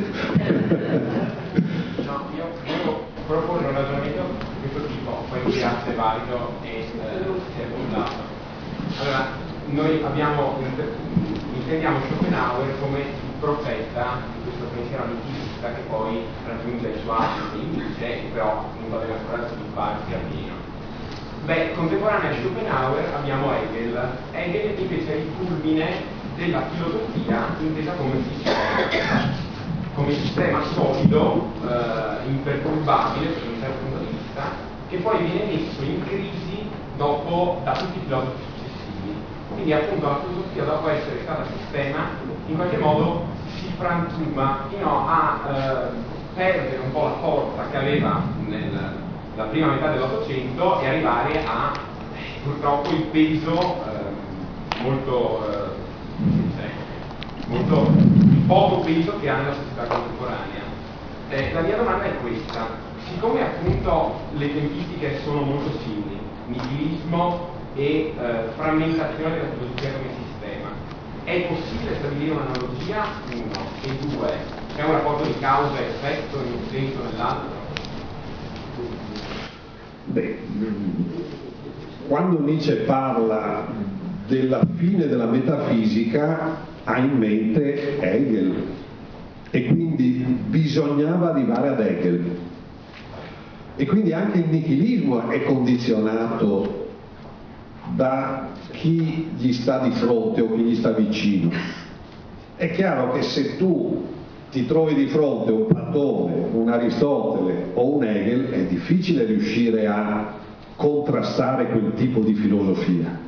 No, io volevo proporre un ragionamento di questo tipo, poi vediamo se è valido e eh, se è fondato. Allora, noi abbiamo, intendiamo Schopenhauer come il profeta di questo pensiero nichilista che poi raggiunge il suo apice in Nietzsche, che però non deve ancora svilupparsi a pieno. Beh, contemporanea a Schopenhauer abbiamo Hegel. Hegel invece è il culmine della filosofia intesa come sistema, come sistema solido, eh, imperturbabile da un certo punto di vista, che poi viene messo in crisi dopo da tutti i filosofi successivi. Quindi appunto la filosofia, dopo essere stata sistema, in qualche modo si frantuma fino a eh, perdere un po' la forza che aveva nel la prima metà dell'Ottocento e arrivare a eh, purtroppo il peso eh, molto, eh, molto il poco peso che ha nella società contemporanea. Eh, la mia domanda è questa: siccome appunto le tempistiche sono molto simili, nichilismo e eh, frammentazione della filosofia come sistema, è possibile stabilire un'analogia? Uno, e due, c'è un rapporto di causa e effetto in un senso o nell'altro?
Beh, quando Nietzsche parla della fine della metafisica ha in mente Hegel e quindi bisognava arrivare ad Hegel, e quindi anche il nichilismo è condizionato da chi gli sta di fronte o chi gli sta vicino. È chiaro che se tu ti trovi di fronte un Platone, un Aristotele o un Hegel, è difficile riuscire a contrastare quel tipo di filosofia.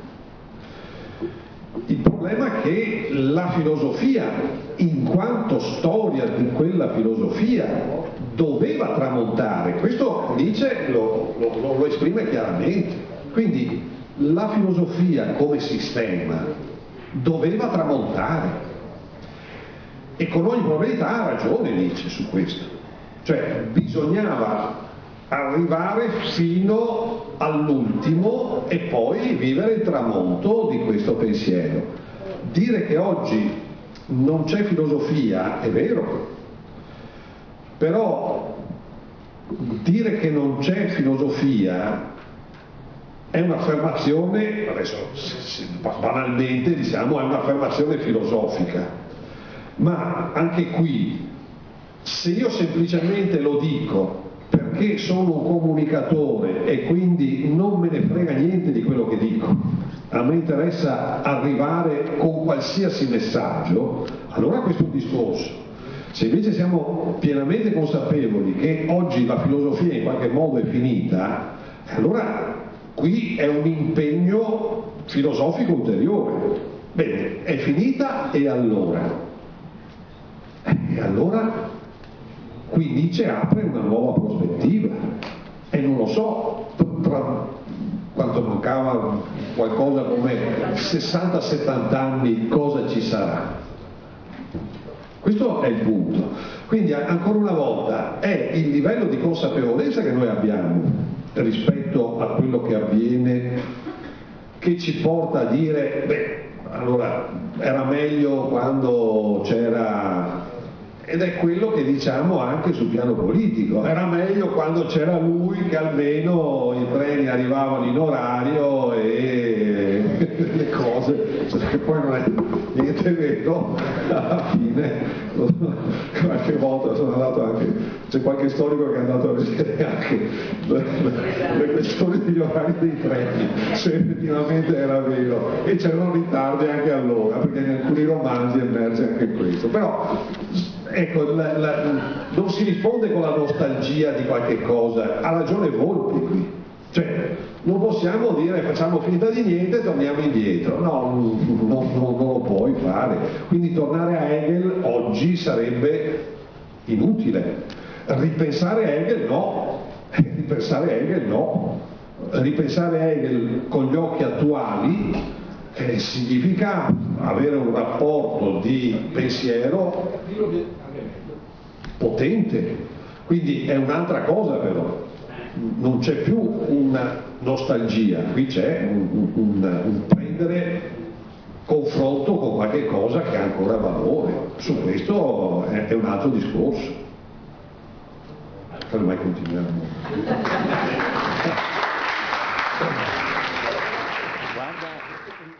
Il problema è che la filosofia, in quanto storia di quella filosofia, doveva tramontare. Questo Nietzsche lo, lo, lo esprime chiaramente. Quindi la filosofia come sistema doveva tramontare. E con ogni probabilità ha ragione Nietzsche su questo, cioè bisognava arrivare fino all'ultimo e poi vivere il tramonto di questo pensiero. Dire che oggi non c'è filosofia è vero, però dire che non c'è filosofia è un'affermazione, adesso banalmente diciamo, è un'affermazione filosofica. Ma anche qui, se io semplicemente lo dico perché sono un comunicatore e quindi non me ne frega niente di quello che dico, a me interessa arrivare con qualsiasi messaggio, allora questo è un discorso. Se invece siamo pienamente consapevoli che oggi la filosofia in qualche modo è finita, allora qui è un impegno filosofico ulteriore. Bene, è finita e allora? E allora qui Nietzsche apre una nuova prospettiva e non lo so tra quanto mancava, qualcosa come sessanta settanta anni, cosa ci sarà. Questo è il punto. Quindi ancora una volta è il livello di consapevolezza che noi abbiamo rispetto a quello che avviene che ci porta a dire beh, allora era meglio quando c'era, ed è quello che diciamo anche sul piano politico, era meglio quando c'era lui che almeno i treni arrivavano in orario e le cose, che poi non è niente vero, alla fine qualche volta sono andato anche, c'è qualche storico che è andato a vedere anche le, le, le questioni degli orari dei treni, se effettivamente era vero, e c'erano ritardi anche allora, perché in alcuni romanzi emerge anche questo. Però ecco, la, la, non si risponde con la nostalgia di qualche cosa, ha ragione Volpi qui, cioè non possiamo dire facciamo finta di niente e torniamo indietro, no, non, non, non lo puoi fare. Quindi tornare a Hegel oggi sarebbe inutile, ripensare Hegel no, ripensare Hegel no, ripensare Hegel con gli occhi attuali che significa avere un rapporto di pensiero potente, quindi è un'altra cosa, però non c'è più una nostalgia, qui c'è un, un, un prendere confronto con qualche cosa che ha ancora valore. Su questo è, è un altro discorso. Mai continuiamo.